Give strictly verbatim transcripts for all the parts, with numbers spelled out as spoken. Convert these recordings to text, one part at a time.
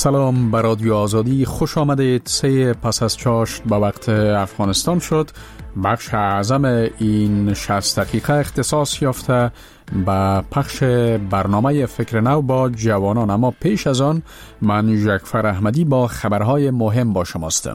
سلام به رادیو آزادی، خوش آمدید. سه پس از چاشت به وقت افغانستان شد. بخش اعظم این شصت دقیقه اختصاص یافته به پخش برنامه فکر نو با جوانان، اما پیش از آن من ژکفر احمدی با خبرهای مهم با شماستم.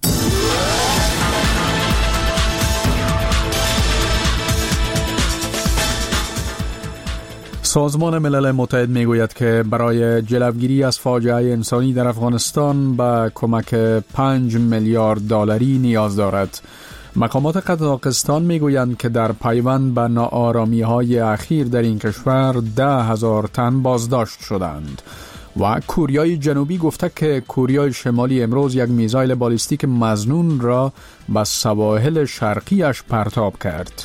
سازمان ملل متحد میگوید که برای جلوگیری از فاجعه انسانی در افغانستان به کمک پنج میلیارد دلاری نیاز دارد. مقامات قزاقستان میگویند که در پیوند به ناآرامی های اخیر در این کشور ده هزار تن بازداشت شدند. و کوریای جنوبی گفته که کوریای شمالی امروز یک میزایل بالیستیک مظنون را به سواحل شرقیش پرتاب کرد.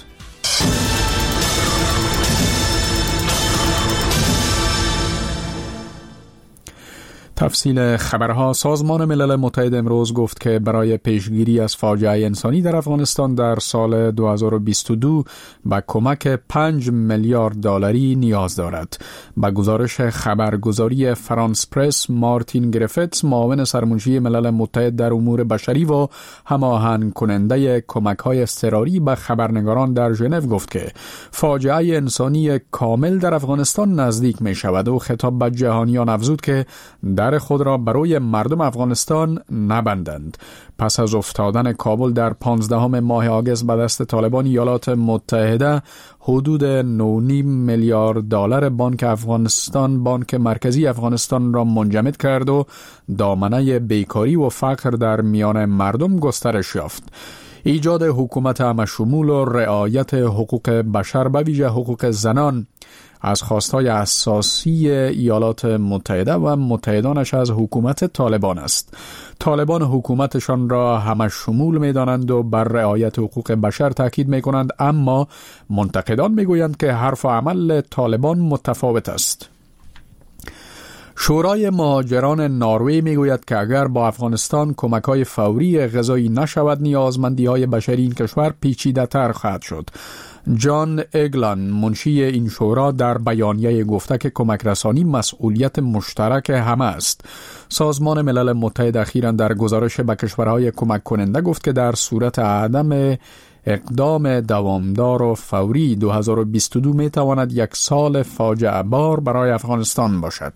تفصیل خبرها. سازمان ملل متحد امروز گفت که برای پیشگیری از فاجعه انسانی در افغانستان در سال دو هزار و بیست و دو به کمک پنج میلیارد دلاری نیاز دارد. با گزارش خبرگزاری فرانس پرس، مارتین گریفتس، معاون سرمنشی ملل متحد در امور بشری و هماهنگ کننده کمک‌های اضطراری به خبرنگاران در ژنو گفت که فاجعه انسانی کامل در افغانستان نزدیک می شود و خطاب به جهانیان افزود که در خود را برای مردم افغانستان نبندند. پس از افتادن کابل در پانزدهم ماه آگوست به دست طالبان، ایالات متحده حدود نه و نیم میلیارد دلار بانک افغانستان بانک مرکزی افغانستان را منجمد کرد و دامنه بیکاری و فقر در میان مردم گسترش یافت. ایجاد حکومت همه‌شمول و رعایت حقوق بشر به ویژه حقوق زنان از خواستهای اساسی ایالات متحده و متحدانش از حکومت طالبان است. طالبان حکومتشان را همه شمول می دانند و بر رعایت حقوق بشر تاکید می کنند، اما منتقدان می گویند که حرف و عمل طالبان متفاوت است. شورای مهاجران نروژ میگوید که اگر با افغانستان کمک‌های فوری غذایی نشود، نیازمندی‌های بشری این کشور پیچیده‌تر خواهد شد. جان اگلان، منشی این شورا، در بیانیه گفته که کمک رسانی مسئولیت مشترک همه است. سازمان ملل متحد اخیراً در گزارش به کشورهای کمک کننده گفت که در صورت عدم اقدام دوامدار و فوری دو هزار و بیست و دو می تواند یک سال فاجعه بار برای افغانستان باشد.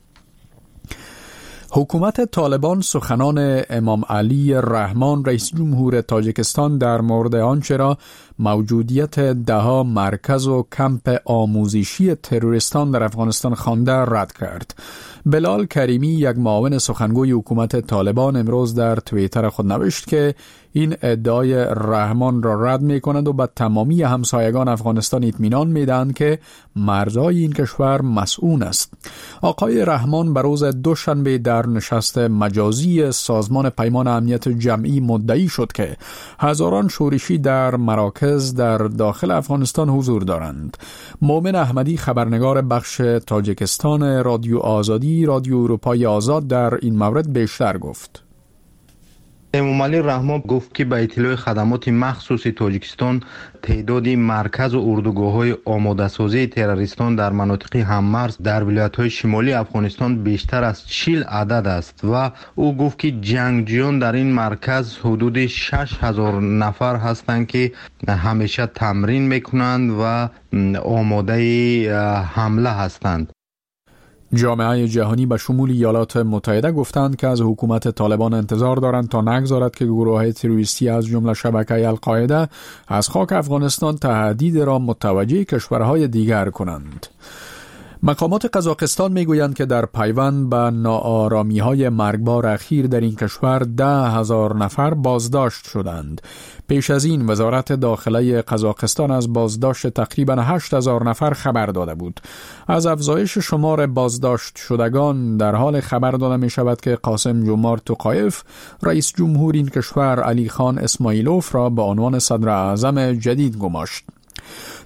حکومت طالبان سخنان امام علی رحمان، رئیس جمهور تاجیکستان، در مورد آنچه را موجودیت دهها مرکز و کمپ آموزشی تروریستان در افغانستان خوانده رد کرد. بلال کریمی، یک معاون سخنگوی حکومت طالبان، امروز در توییتر خود نوشت که این ادعای رحمان را رد می کند و به تمامی همسایگان افغانستان اطمینان می دهند که مرزهای این کشور مسئول است. آقای رحمان به روز دوشنبه در نشست مجازی سازمان پیمان امنیت جمعی مدعی شد که هزاران شورشی در مراکز در داخل افغانستان حضور دارند. مومن احمدی، خبرنگار بخش تاجیکستان رادیو آزادی، رادیو اروپای آزاد، در این مورد بیشتر گفت. امام علی رحمان گفت که به اطلاع خدمات مخصوص تاجیکستان تعداد مرکز و اردوگاه‌های آماده‌سازی تروریستان در مناطق هممرز در ولایت‌های شمالی افغانستان بیشتر از چهل عدد است و او گفت که جنگجویان در این مرکز حدود شش هزار نفر هستند که همیشه تمرین می‌کنند و آماده حمله هستند. جامعه جهانی به شمول ایالات متحده گفتند که از حکومت طالبان انتظار دارند تا نگذارد که گروه‌های تروریستی از جمله شبکه القاعده از خاک افغانستان تهدید را متوجه کشورهای دیگر کنند. مقامات قزاقستان میگویند که در پیوند به ناآرامی‌های مرگبار اخیر در این کشور ده هزار نفر بازداشت شدند. پیش از این وزارت داخله قزاقستان از بازداشت تقریباً هشت هزار نفر خبر داده بود. از افزایش شمار بازداشت شدگان در حال خبر داده می شود که قاسم جمارت توقایف، رئیس جمهور این کشور، علی خان اسماعیلوف را به عنوان صدر اعظم جدید گماشت.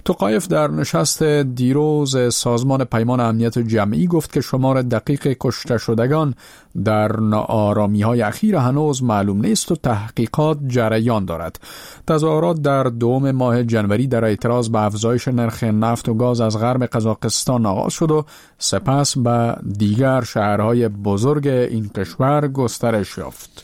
توقایف در نشست دیروز سازمان پیمان امنیت جمعی گفت که شمار دقیق کشته شدگان در ناآرامی‌های اخیر هنوز معلوم نیست و تحقیقات جریان دارد. تظاهرات در دوم ماه جنوری در اعتراض به افزایش نرخ نفت و گاز از غرب قزاقستان آغاز شد و سپس به دیگر شهرهای بزرگ این کشور گسترش یافت.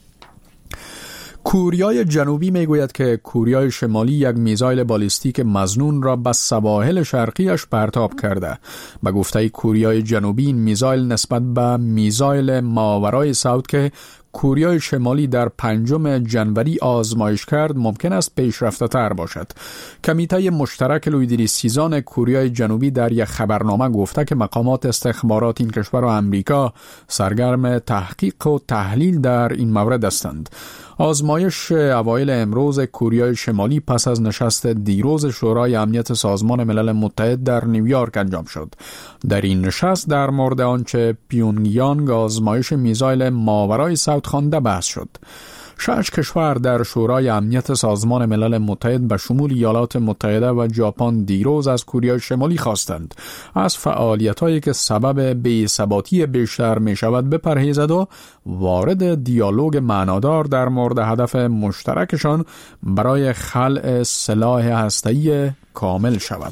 کوریای جنوبی میگوید که کوریای شمالی یک میزایل بالستیک مظنون را به سواحل شرقیش پرتاب کرده. به گفته کوریای جنوبی این میزایل نسبت به میزایل ماورای ساوت که کوریای شمالی در پنجم جنوری آزمایش کرد ممکن است پیشرفته تر باشد. کمیته مشترک لویدریسیزان کوریای جنوبی در یک خبرنامه گفته که مقامات استخبارات این کشور و امریکا سرگرم تحقیق و تحلیل در این مورد هستند. آزمایش اوایل امروز کوریای شمالی پس از نشست دیروز شورای امنیت سازمان ملل متحد در نیویورک انجام شد. در این نشست در مورد آنچه پیونگیانگ آزمایش میزایل ماورای ساوت خوانده بحث شد. شش کشور در شورای امنیت سازمان ملل متحد به شمول ایالات متحده و ژاپن دیروز از کوریای شمالی خواستند از فعالیت‌هایی که سبب بی‌ثباتی بیشتر می‌شود بپرهیزد و وارد دیالوگ معنادار در مورد هدف مشترکشان برای خلع سلاح هسته‌ای کامل شود.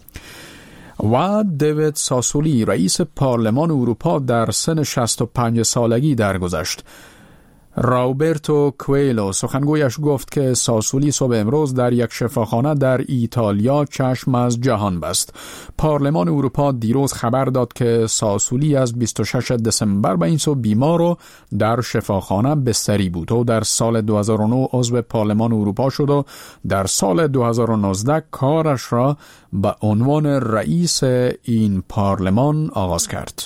و دیوید ساسولی رئیس پارلمان اروپا در سن شصت و پنج سالگی درگذشت. راوبرتو کویلو سخنگویش گفت که ساسولی صبح امروز در یک شفاخانه در ایتالیا چشم از جهان بست. پارلمان اروپا دیروز خبر داد که ساسولی از بیست و ششم دسامبر به این سو بیمار و در شفاخانه بستری بود و در سال دو هزار و نه عضو پارلمان اروپا شد و در سال دو هزار و نوزده کارش را به عنوان رئیس این پارلمان آغاز کرد.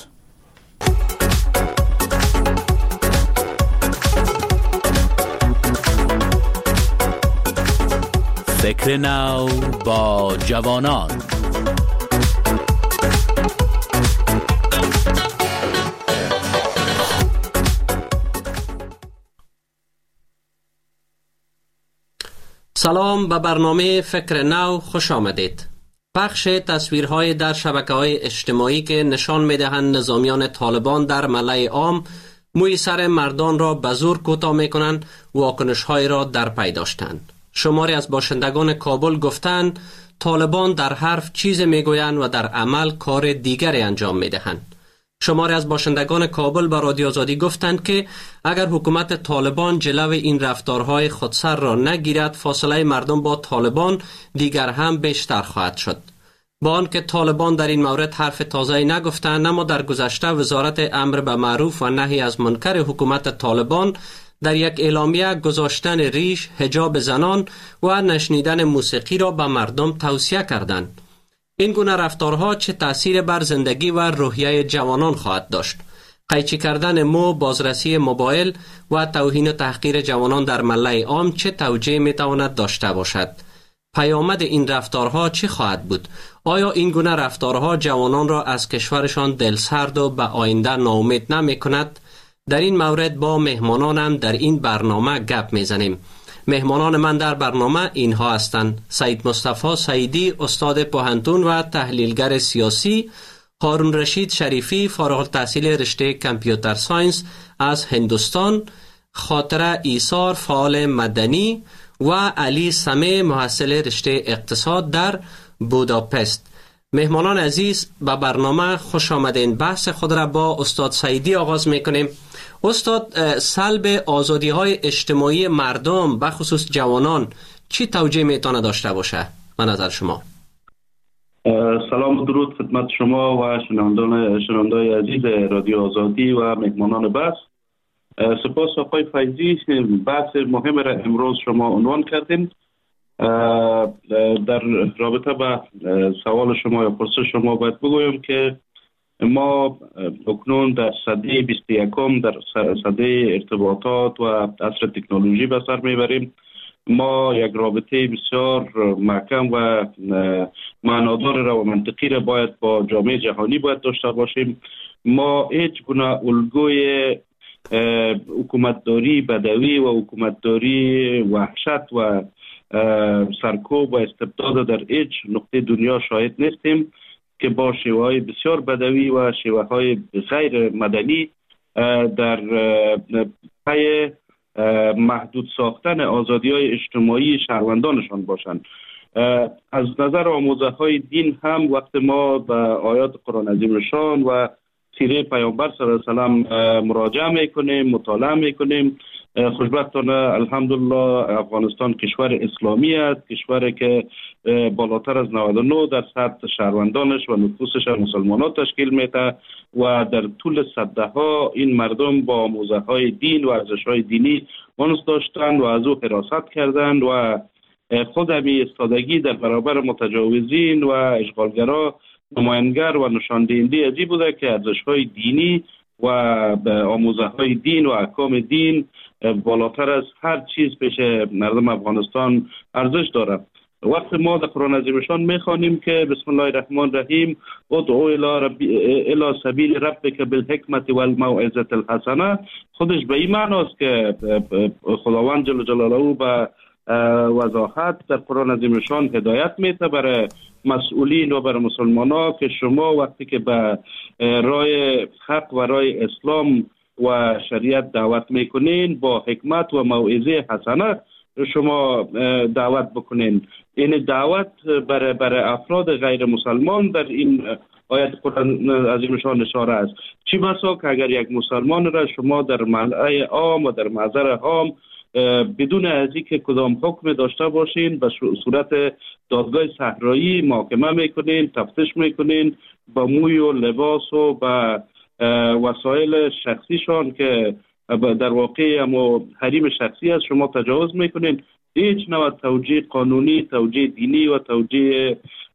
فکر نو با جوانان. سلام، به برنامه فکر نو خوش آمدید. پخش تصویرهای در شبکه‌های اجتماعی که نشان می‌دهند نظامیان طالبان در ملأ عام موی سر مردان را به زور کوتاه می‌کنند، واکنش‌های را در پی داشتند. شماری از باشندگان کابل گفتند طالبان در حرف چیز میگویند و در عمل کار دیگری انجام میدهند. شماری از باشندگان کابل به رادیو آزادی گفتند که اگر حکومت طالبان جلو این رفتارهای خودسر را نگیرد، فاصله مردم با طالبان دیگر هم بیشتر خواهد شد. با آنکه طالبان در این مورد حرف تازه‌ای نگفتند، اما در گذشته وزارت امر به معروف و نهی از منکر حکومت طالبان در یک اعلامیه گذاشتن ریش، حجاب زنان و نشنیدن موسیقی را به مردم توصیه کردند. این گونه رفتارها چه تأثیر بر زندگی و روحیه جوانان خواهد داشت؟ قیچی کردن مو، بازرسی موبایل و توهین و تحقیر جوانان در ملأ عام چه توجیه میتواند داشته باشد؟ پیامد این رفتارها چه خواهد بود؟ آیا این گونه رفتارها جوانان را از کشورشان دلسرد و به آینده ناامید نمی کند؟ در این مورد با مهمانانم در این برنامه گپ میزنیم. مهمانان من در برنامه اینها هستند: سید مصطفی سعیدی، استاد پوهنتون و تحلیلگر سیاسی، هارون رشید شریفی، فارغ التحصیل رشته کامپیوتر ساینس از هندوستان، خاطره ایثار، فعال مدنی، و علی سمه، محصل رشته اقتصاد در بوداپست. مهمانان عزیز، به برنامه خوش آمدین. بحث خود را با استاد سعیدی آغاز میکنیم. استاد، سلب آزادی های اجتماعی مردم به خصوص جوانان چی توجیه میتونه داشته باشه به نظر شما؟ سلام و درود خدمت شما و شنوندگان شنوندای عزیز رادیو آزادی و مهمانان بحث. سپاس آقای فیضی، بحث مهم را امروز شما عنوان کردین. در رابطه با سوال شما یا پرسش شما باید بگویم که ما اکنون در سده بیست و یکم در سده ارتباطات و عصر تکنولوژی به سر میبریم. ما یک رابطه بسیار محکم و معنادار را و منطقی را باید با جامعه جهانی باید داشته باشیم. ما هیچ گونه الگوی حکومتداری بدوی و حکومتداری وحشت و سرکوب و استبداد در هیچ نقطه دنیا شاهد نیستیم که با شیوه های بسیار بدوی و شیوه های غیر مدنی در پی محدود ساختن آزادی های اجتماعی شهروندانشان باشند. از نظر آموزه های دین هم وقت ما به آیات قرآن عظیم شان و سیره پیامبر صلی الله علیه و سلم مراجعه میکنیم، مطالعه میکنیم، خوشبختانه الحمدلله افغانستان کشور اسلامی است، کشوری که بالاتر از نود و نه درصد شهروندانش و نفوسش مسلمانان تشکیل میده و در طول صده ها این مردم با آموزه های دین و ارزش های دینی انس داشتند و از او حراست کردند و خود همی ایستادگی در برابر متجاوزین و اشغالگرا نمایانگر و نشاندهنده ازی بوده که ارزش های دینی و آموزه های دین و احکام دین بالاتر از هر چیز پیش مردم افغانستان ارزش دارد. وقت ما در قرآن عظیمشان میخوانیم که بسم الله الرحمن الرحیم ادعو الی رب الی سبیل ربک بالحکمت والموعظه الحسنه، خودش به این معناست که خداوند جل جلاله به وضاحت در قرآن عظیمشان هدایت میده برای مسئولین و برای مسلمانان که شما وقتی که به راه حق و راه اسلام و شریعت دعوت میکنین با حکمت و موعظه حسنه شما دعوت بکنین. این دعوت برای برای افراد غیر مسلمان در این آیت قرآن عظیمشان اشاره است. چی بسا که اگر یک مسلمان را شما در ملأ عام و در محضر عام بدون از اینکه کدام حکم داشته باشین به صورت دادگاه صحرایی محاکمه میکنین، تفتیش میکنین، با موی و لباس و با وسایل شخصیشان که در واقع اما حریم شخصی است شما تجاوز میکنین. هیچ نوع توجیه قانونی، توجیه دینی و توجیه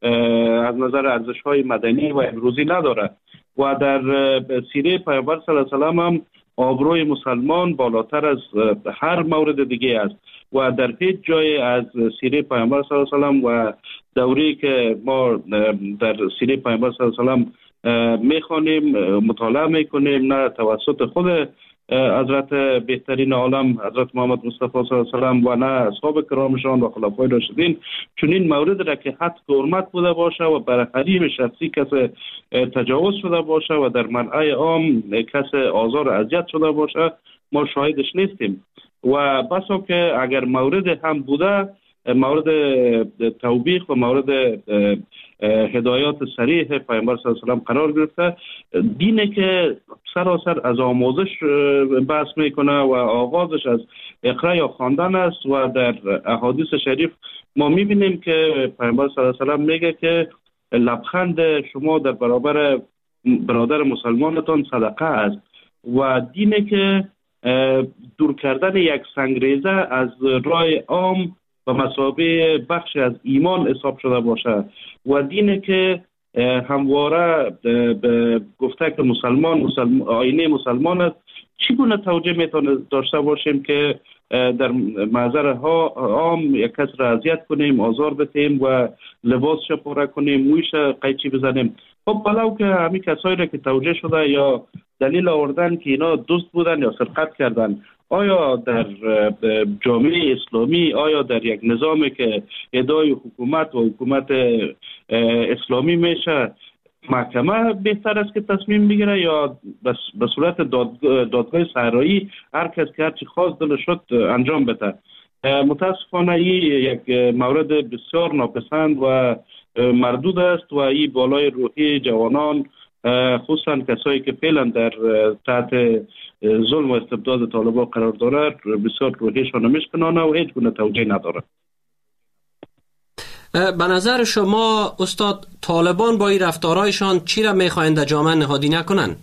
از نظر ارزش های مدنی و امروزی نداره و در سیره پیامبر صلی الله علیه و سلم هم آبروی مسلمان بالاتر از هر مورد دیگه است و در هیچ جای از سیره پیامبر صلی الله علیه و سلم و دوری که ما در سیره پیامبر صلی الله علیه و سلم میخوانیم مطالعه میکنیم نه توسط خود حضرت بهترین عالم حضرت محمد مصطفی صلی الله علیه و سلم و نه اصحاب کرامشان و خلفای راشدین، چون این مورد را که حد حرمت بوده باشه و بر حریم شخصی کس تجاوز شده باشه و در ملأ عام کس آزار و اذیت شده باشه ما شاهدش نیستیم و بسا که اگر مورد هم بوده مورد توبیخ و مورد هدایات صریح پیامبر صلی الله علیه و سلم قرار گرفته. دینه که سراسر از آموزش بحث میکنه و آغازش از اقرا یا خواندن است و در احادیث شریف ما میبینیم که پیامبر صلی الله علیه و سلم میگه که لبخند شما در برابر برادر مسلمانتان صدقه است و دینه که دور کردن یک سنگریزه از راه عام و مثابه بخش از ایمان حساب شده باشه و دینه که همواره به گفته که مسلمان, مسلمان آینه مسلمان است. چگونه توجه میتونه داشته باشیم که در محضر ها عام یک کس را اذیت کنیم، آزار بدیم و لباسش پاره کنیم، مویش قیچی بزنیم؟ خب بلاو که همین کسایی را که توجه شده یا دلیل آوردن که اینا دزد بودن یا سرقت کردن، آیا در جامعه اسلامی، آیا در یک نظامی که ادعای حکومت و حکومت اسلامی میشه محکمه بهتر است که تصمیم بگیره یا به صورت دادگاه, دادگاه صحرایی هر کس که هرچی خواست دلش شد انجام بده؟ متاسفانه این یک مورد بسیار ناپسند و مردود است و این بالای روحی جوانان خصوصا کسایی که فعلا در تحت ظلم و استبداد طالبان قرار داره بسیار روحیشان میشکنانه و هیچ گونه توجیه نداره. به نظر شما استاد طالبان با این رفتارهایشان چی را میخواهند در جامعه نهادی نکنن؟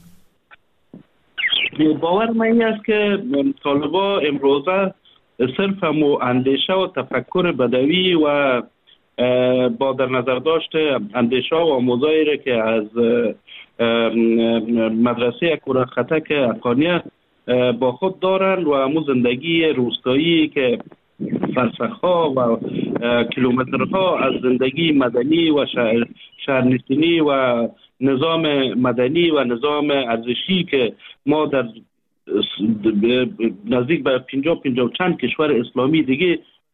باور من این است که طالبان امروزه صرف همو اندیشه و تفکر بدوی و با در نظر داشته اندیشه و آموزایی را که از مدرسه کره خطک افغانیه با خود دارند و همو زندگی روستایی که فرسخ‌ها و کیلومترها از زندگی مدنی و شهر شهرنشینی و نظام مدنی و نظام ارزشی که ما در نزدیک به پنجاه پنجاه چند کشور اسلامی دیگه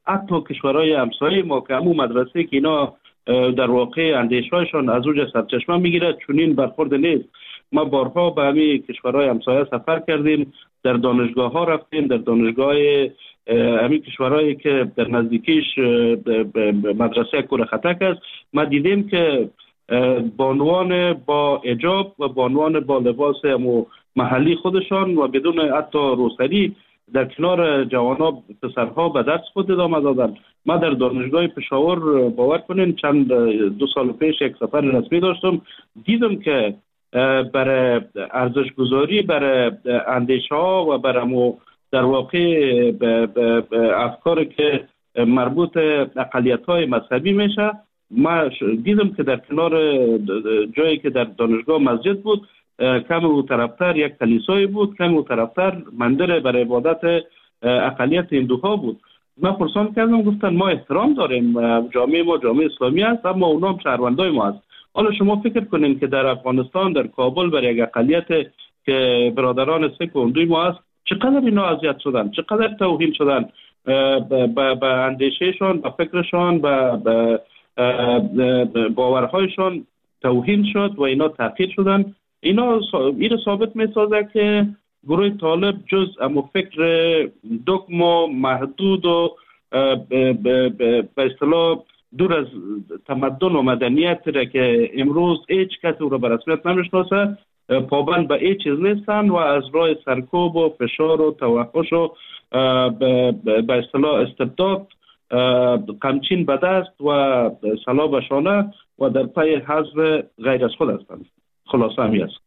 حتی کشورهای همسایه ما که همون مدرسه که اینا در واقع اندیشهایشان از اوج سرچشمه میگیره چنین برخورد نیست. ما بارها به همین کشورهای همسایه سفر کردیم، در دانشگاه ها رفتیم، در دانشگاه همین کشورهایی که در نزدیکیش مدرسه کور خطک است، ما دیدیم که بانوان با حجاب و بانوان با لباس محلی خودشان و بدون حتی روسری در کنار جوانان پسرها به درس خود ادامه دادن. ما در دانشگاه پشاور باور کنین چند دو سال پیش یک سفر رسمی داشتم، دیدم که برای ارزش گذاری برای اندیشه ها و برای در واقع افکاری که مربوط اقلیت های مذهبی میشه، ما دیدم که در کنار جایی که در دانشگاه مسجد بود، کم او طرفتر یک کلیسای بود، کم او طرفتر مندر برای عبادت اقلیت هندوها بود. من پرسان کردم، گفتن ما احترام داریم، جامعه ما جامعه اسلامی است، اما اونا هم شهروندای ما است. حالا شما فکر کنین که در افغانستان در کابل برای یک اقلیت که برادران سیک و هندوی ما است چقدر اینا اذیت شدن، چقدر توهین شدن به اندیشهشان، به فکرشان، به باورهایشان توهین شد و اینا تحقیر شدن. اینا این ثابت می سازه که گروه طالب جز اما فکر دگم و محدود و به اصطلاح دور از تمدن و مدنیت را که امروز هیچ کسی او را به رسمیت نمیشناسه، پابند به هیچ چیز نیستن و از راه سرکوب و فشار و توحش و به اصطلاح استبداد قمچین به دست و سلا به شانه و در پی حذف غیر از خود هستند. خلاصه همی است.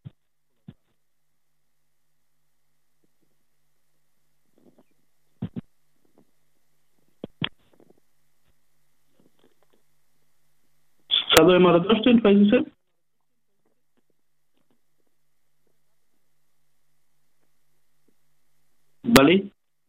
صدای ما را داشتین فیضی صاحب؟ بله؟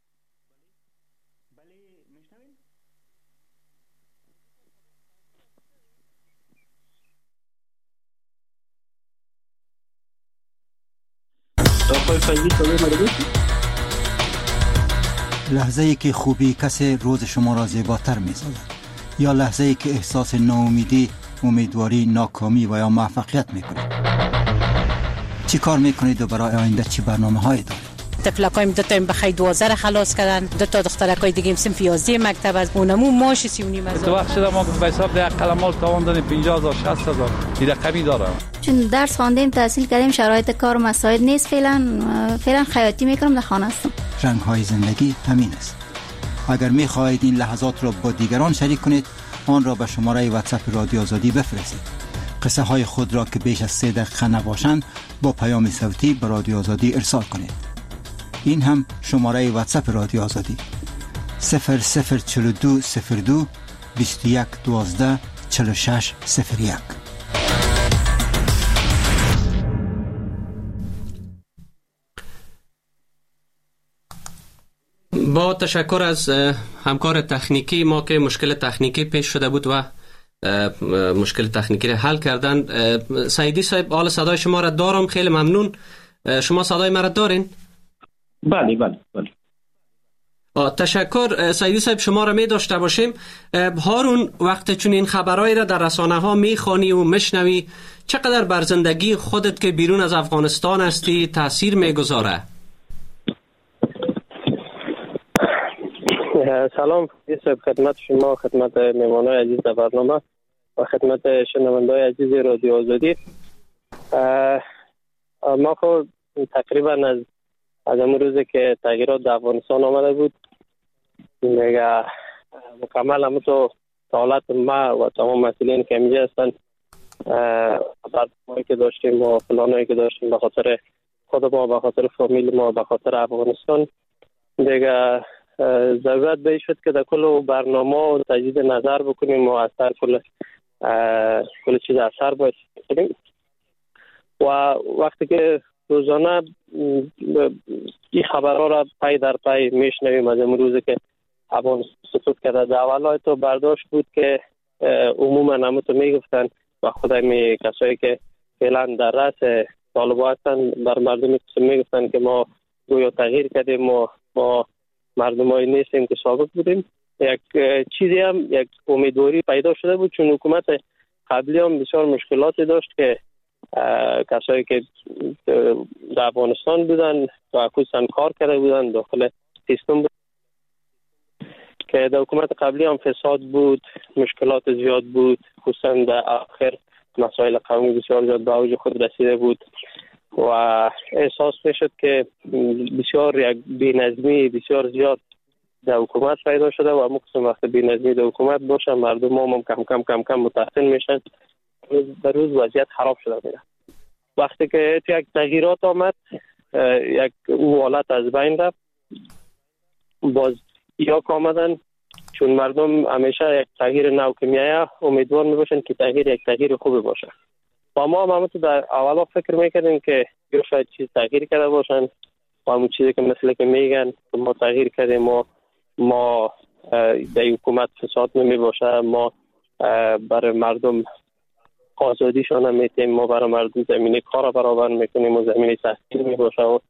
لحظه ای که خوبی کسی روز شما را زیباتر می سازد، یا لحظه ای که احساس ناامیدی، امیدواری، ناکامی و یا موفقیت می کنید. چی کار می کنید و برای آینده چی برنامه هایی دارید؟ تفلکایم دو تا این بخی دوازده خلاص کردن، دو تا دخترکای دیگه صنف یازده مکتب از اونمو ماش سی و نیم هزار. تو وقت شده ما به حساب ده قلمال تاوان دادیم پنجاه هزار شصت هزار این رقمی دارم. چون درس خواندیم، تحصیل کردیم، شرایط کار مساعد نیست، فعلا فعلا خیاطی میکنم، در خانه هستم. رنگ های زندگی همین است. اگر می خواهید این لحظات را با دیگران شریک کنید، آن را به شماره واتساپ رادیو آزادی بفرستید. قصه های خود را که بیش از سه دقیقه نباشند با پیام صوتی به رادیو آزادی ارسال کنید. این هم شماره واتساپ رادیو آزادی صفر صفر چهل و دو صفر دو بیست و یک دوازده چهل و شش صفر یک. با تشکر از همکار تکنیکی ما که مشکل تکنیکی پیش شده بود و مشکل تکنیکی را حل کردن. سعیدی صاحب، حال صدای شما را دارم، خیلی ممنون. شما صدای ما را دارین؟ بله بله بله. تشکر سعیدی صاحب، شما را می داشته باشیم. هارون، وقت چون این خبرهای را در رسانه ها می خوانی و مشنوی، چقدر بر زندگی خودت که بیرون از افغانستان هستی تاثیر می گذاره؟ سلام خدمت شما، خدمت مهمانان عزیز در برنامه و خدمت شنونده‌های عزیز رادیو آزادی. ما خود تقریبا از از اون روزی که تغییرات در افغانستان آمده بود دیگه مکمل همون تو حالت ما و تمام مسئولین که اینجا هستن برنامه‌ای که داشتیم و پلانایی که داشتیم به خاطر خود ما، به خاطر فامیل ما، به خاطر افغانستان، دیگه ضرورت به شد که در کل برنامه و تجدید نظر بکنیم و اثر کل کل چیز اثر باید بکنیم. و وقتی که روزانه این خبرها را پی در پی میشنویم از امروزی که افغانستان سقوط کرده، در اول تو برداشت بود که عموما همون تو میگفتن و خدای می کسایی که فعلا در رأس طالبان هستن بر مردم میگفتن که ما گویا تغییر کردیم و ما مردمایی نیستیم که سابق بودیم. یک چیزی هم یک امیدواری پیدا شده بود، چون حکومت قبلی هم بسیار مشکلاتی داشت که کسایی که در افغانستان بودن و خصوصا کار کرده بودن داخل سیستم بود که در حکومت قبلی هم فساد بود، مشکلات زیاد بود، خصوصا در آخر مسائل قانونی بسیار زیاد به اوج خود رسیده بود و احساس میشد که بسیار یک بی‌نظمی بسیار زیاد در حکومت پیدا شده و مقصد وقت بی‌نظمی در حکومت باشه مردم هم کم کم کم کم متحسن میشن، روز به روز وضعیت خراب شده میره. وقتی که یک تغییرات آمد یک او حالت از بین رفت، باز یا آمدن، چون مردم همیشه یک تغییر نو که میایه امیدوار میباشن که تغییر یک تغییر خوبی باشه و ما هم همونطور در اولا فکر میکردیم که یا شاید چیز تغییر کرده باشن و همون چیزی که مثل که میگن ما تغییر کردیم، ما ما در حکومت فساد نمی باشه، ما برای مردم آزادیشان هم میتیم، ما برای مردم زمینه کار برابر میکنیم و زمینه تحصیل می باشه و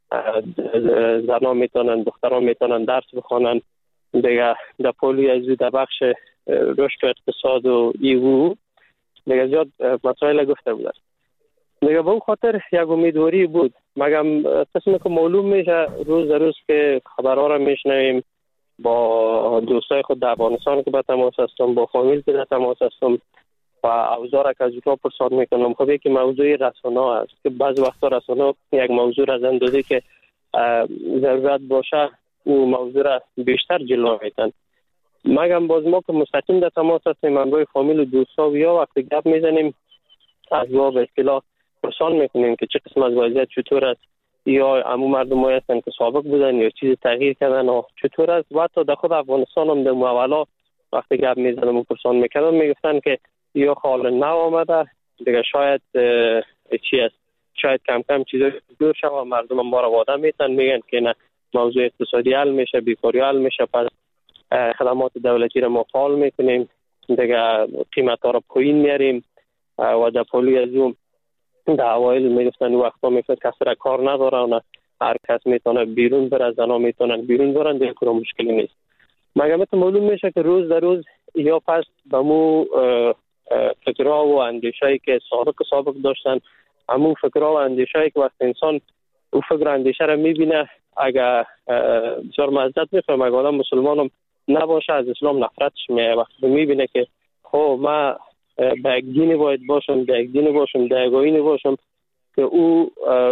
زنان میتونن دختران میتونن درس بخونن دیگه در پولی از در بخش رشد اقتصاد و ایو دیگه زیاد مسائل گفته بودن دیگه. به اون خاطر یک امیدواری بود، مگم قسمی که معلوم میشه روز در روز که خبرها را میشنویم، با دوستای خود در افغانستان که به تماس هستم، با فامیل که در تماس هستم و اوضاع که از اونها پرسان میکنم. خب یکی موضوع رسانه هست که بعض وقتا رسانه یک موضوع را زنداده که ضرورت باشه او موضوع را بیشتر جلو میتن. مگم باز ما که مستقیم در تماس هستیم همراه فامیل و دوستا و یا وقتی گپ میزنیم از ما به اصطلاح پرسان میکنیم که چه قسم از وضعیت چطور است، یا عمو مردم هستن که سابق بودن یا چیز تغییر کردن و چطور است. و حتی در خود افغانستان هم در مولا وقتی گپ میزنم و پرسان میکردم میگفتن که یا حال نو آمده دیگه، شاید چی است، شاید کم کم چیزا دور شد و مردم هم ما را وعده میتن، میگن که نه موضوع اقتصادی حل میشه، بیکاری حل میشه، پس خدمات دولتی را ما فعال میکنیم دیگه، قیمت ها را پایین میاریم و در پولی از اون در اوایل میگفتن وقتا میگفتن کسی را کار نداره و هر کس میتونه بیرون بره، زنا میتونن بیرون برن دیگه، کار مشکلی نیست. مگه مثل معلوم میشه که روز در روز یا پس به مو فکرها و اندیشهایی که سابق سابق داشتن، همون فکرها و اندیشهایی که وقت انسان او فکر اندیشه را میبینه اگر بسیار معذرت میخوام اگر آدم مسلمان هم نباشه از اسلام نفرتش میه، وقتی میبینه که خب من به یک دینی باید باشم، به یک دینی باشم، به یک آیینی باشم که او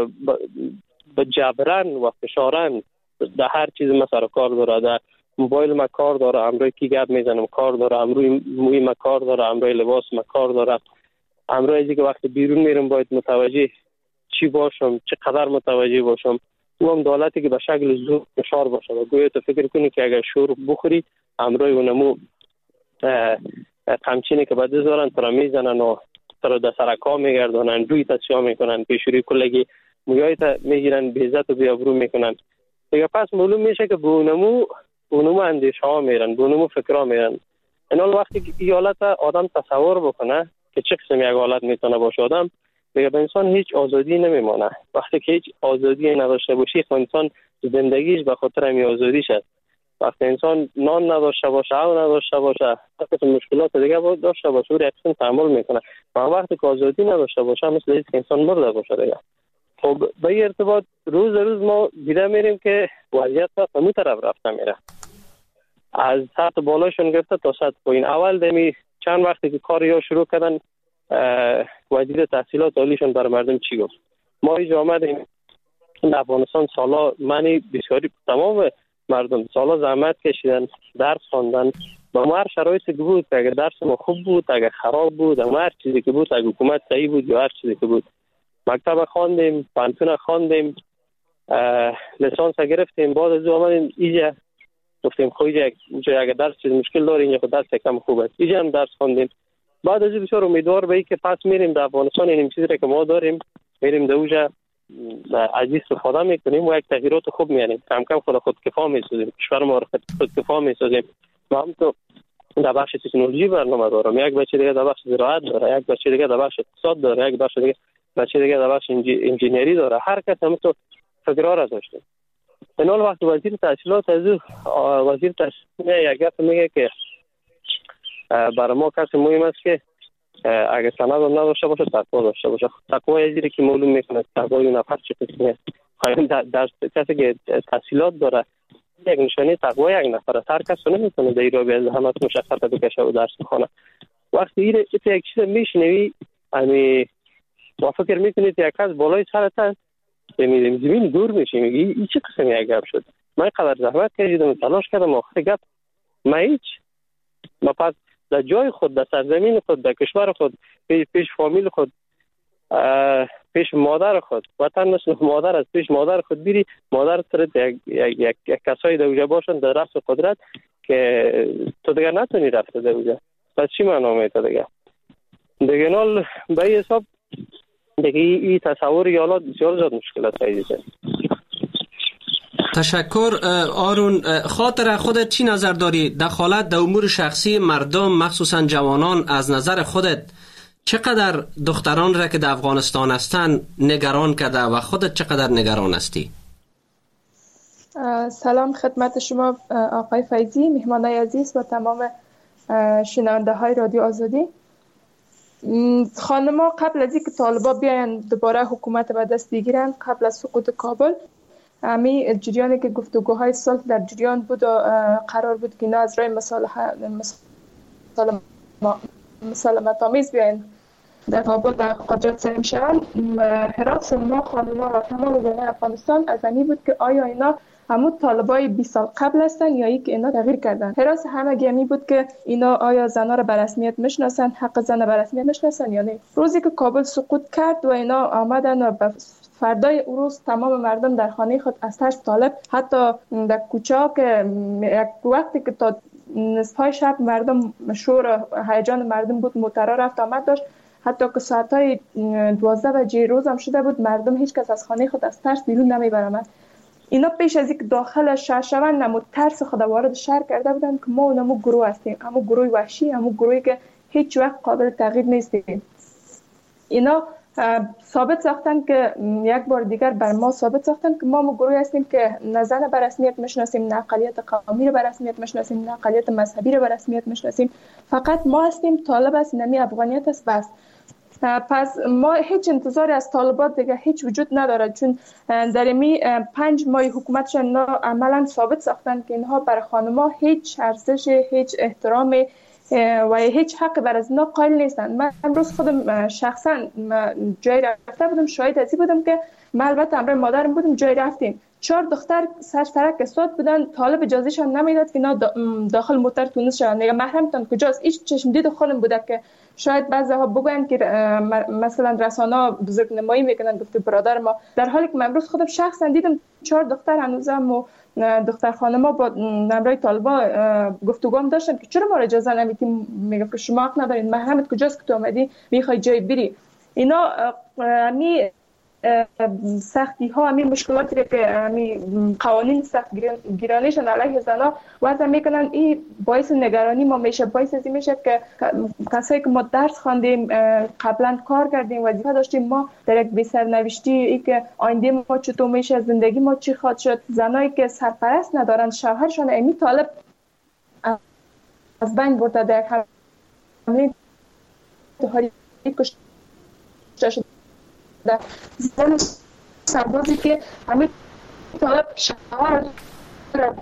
به جبران و فشارن در هر چیز ما سر کار داره، در موبایل ما کار داره، امروی کی گپ میزنم کار داره، امروی موی ما کار داره، امروی لباس ما کار داره، امروی ازی که وقتی بیرون میرم باید متوجه چی باشم، چقدر متوجه باشم. او هم دولتی که به شکل زور فشار باشه و گویا تو فکر کنی که اگر شور بخوری امروی اونمو قمچینی که بعد دارن تو را میزنن و تو را در سرکا میگردانن، روی تسیا میکنن، پیشوری کلگی مویای تا میگیرن، بیزت و بیابرو میکنن دیگه. پس معلوم میشه که به اونمو اونمو اندیشه ها میرن، به اونمو فکر ها میرن. این حال وقتی که این حالت آدم تصور بکنه که چه قسم یک حالت میتونه باشه آدم دیگه، به انسان هیچ آزادی نمیمانه. وقتی که هیچ آزادی نداشته باشی خب انسان زندگیش به خاطر همین آزادیش است. وقتی انسان نان نداشته باشه او نداشته باشه وقتی مشکلات دیگه داشته باشه او ریاکشن تحمل میکنه و وقتی که آزادی نداشته باشه مثل اینکه انسان مرده باشه دیگه. خب به این ارتباط روز روز ما دیده میریم که وضعیت به اون طرف رفته میره، از سطح بالاشون گرفته تا سطح پایین. اول دمی چند وقتی که کار یا شروع کردن وزیر تحصیلات عالیشون بر مردم چی گفت. ما اینجا آمدیم در افغانستان سالا منی بسیاری تمام مردم سالا زحمت کشیدن، درس خواندن با هر شرایطی که بود، اگر درس ما خوب بود اگر خراب بود، اما هر چیزی که بود، اگر حکومت صحیح بود یا هر چیزی که بود، مکتب خواندیم، پانتون خواندیم، لیسانس گرفتیم، بعد از اون آمدیم اینجا گفتیم خب اینجا اگر درس چیز مشکل داره اینجا خود درس کم خوب است، اینجا هم درس خواندیم. بعد از بسیار امیدوار به این که پس میریم در افغانستان این چیزی که ما داریم میریم در اونجا از استفاده میکنیم و یک تغییرات خوب میاریم، کم کم خود خود کفا میسازیم، کشور ما رو خود کفا میسازیم. ما هم تو در بخش تکنولوژی برنامه دارم، یک بچه دیگه در بخش زراعت داره، یک بچه دیگه در بخش اقتصاد داره، یک بچه دیگه بچه دیگه در بخش انجینری داره، هر کس هم تو فکرها را داشته. این حال وقتی وزیر تحصیلات از وزیر تحصیلات یک گفت میگه که برای ما کسی مهم است که اگر سند هم نداشته باشه تقوا داشته باشه. تقوا یه جوری که معلوم میکنه تقوا این نفر چه قسمه در, در کسی که تحصیلات داره یک نشانی تقوا یک نفر است. هر کس نمیتونه در ایران بیاد همت مشخصه بکشه و درس بخونه. وقتی این یک چیز میشنوی امی و فکر میکنید یک کس بالای سرت است میدیم زمین دور میشه میگی این چه قسم یک گپ شد. من قدر زحمت کشیدم تلاش کردم آخر گپ ما هیچ ما پس در جای خود در سرزمین خود در کشور خود پیش فامیل خود پیش مادر خود وطن مثل مادر است پیش مادر خود بیری مادر سرت یک, یک, یک, یک کسایی در اوجه باشن در رفت قدرت که تو دیگر نتونی رفته در اوجه. پس چی معنا میده دیگه دیگه نال به این حساب دیگه این تصور یالات بسیار زیاد مشکلات پیدا کرد. تشکر. آرون، خاطر خودت چی نظر داری؟ دخالت در امور شخصی مردم مخصوصا جوانان از نظر خودت چقدر دختران را که در افغانستان هستند نگران کرده و خودت چقدر نگران هستی؟ سلام خدمت شما آقای فیضی، مهمانای عزیز و تمام شنونده های رادیو آزادی. خانما قبل از اینکه طالبا بیاین دوباره حکومت به دست بگیرن قبل از سقوط کابل امی جریانی که گفتگوهای صلح در جریان بود و قرار بود که اینا از راه مصالحه مسالمت آمیز بیاین در کابل در قدرت سریم شوند. حراس ما خانما و تمام جامعه افغانستان از این بود که آیا اینا همون طالبای بیست سال قبل هستن یا ای که اینا تغییر کردن. حراس همه گمی بود که اینا آیا زنا را به رسمیت میشناسن، حق زن به رسمیت میشناسن یا نه. روزی که کابل سقوط کرد و اینا آمدن و به فردای روز تمام مردم در خانه خود از ترس طالب حتی در کوچه ها که یک وقتی که تا نصفای شب مردم شور هیجان مردم بود موترا رفت آمد داشت حتی که ساعتای دوازده بجه روز هم شده بود مردم هیچ کس از خانه خود از ترس بیرون نمیبرند. اینا پیش از اینکه داخل شهر شوند نمو ترس خود وارد شهر کرده بودن که ما اونمو گروه هستیم، همو گروه وحشی، همو گروهی که هیچ وقت قابل تغییر نیستیم. اینا ثابت ساختن که یک بار دیگر بر ما ثابت ساختن که ما گروهی هستیم که نه زن به رسمیت میشناسیم، نه اقلیت قومی رو به رسمیت میشناسیم، نه اقلیت مذهبی رو به رسمیت میشناسیم. فقط ما هستیم، طالب است، نمی افغانیت است بس. پس ما هیچ انتظاری از طالبات دیگه هیچ وجود نداره، چون در این پنج ماه حکومتشان عملا ثابت ساختن که اینها بر خانم‌ها هیچ ارزش، هیچ احترام و هیچ حق بر از اینا قائل نیستن. من امروز خودم شخصا جای رفته بودم، شاهد ازی بودم که من البته همراه مادرم بودم، جای رفتیم چهار دختر سر سرک استاد بودن، طالب اجازهشان نمیداد که اینا داخل موتر تونس شدن. میگه محرمتان کجاست؟ ایش چشم دید خودم بوده که شاید بعضی‌ها بگن که مثلا رسانه‌ها بزرگ نمایی میکنن گفته برادر ما، در حالی که من امروز خودم شخصا دیدم چهار دختر هنوزم و دختر خانم‌ها با نمرای طالبا گفتگو هم داشتن که چرا ما را اجازه نمیدیم. میگه که شما حق ندارید، محرمت کجاست که تو اومدی میخوای جای بری. اینا می سختی ها، همین مشکلاتی که همین قوانین سخت گیرانیشون علیه زنها وضع میکنن، این باعث نگرانی ما میشه، باعث ازی میشه که کسایی که ما درس خواندیم، قبلا کار کردیم، وظیفه داشتیم، ما در یک بی سرنوشتی ای که آینده ما چطور میشه، زندگی ما چی خواهد شد، زنایی که سرپرست ندارن، شوهرشون امی طالب از بین برده در یک حمله تحریک کشته شد. زن سربازی که همین طالب شوهر را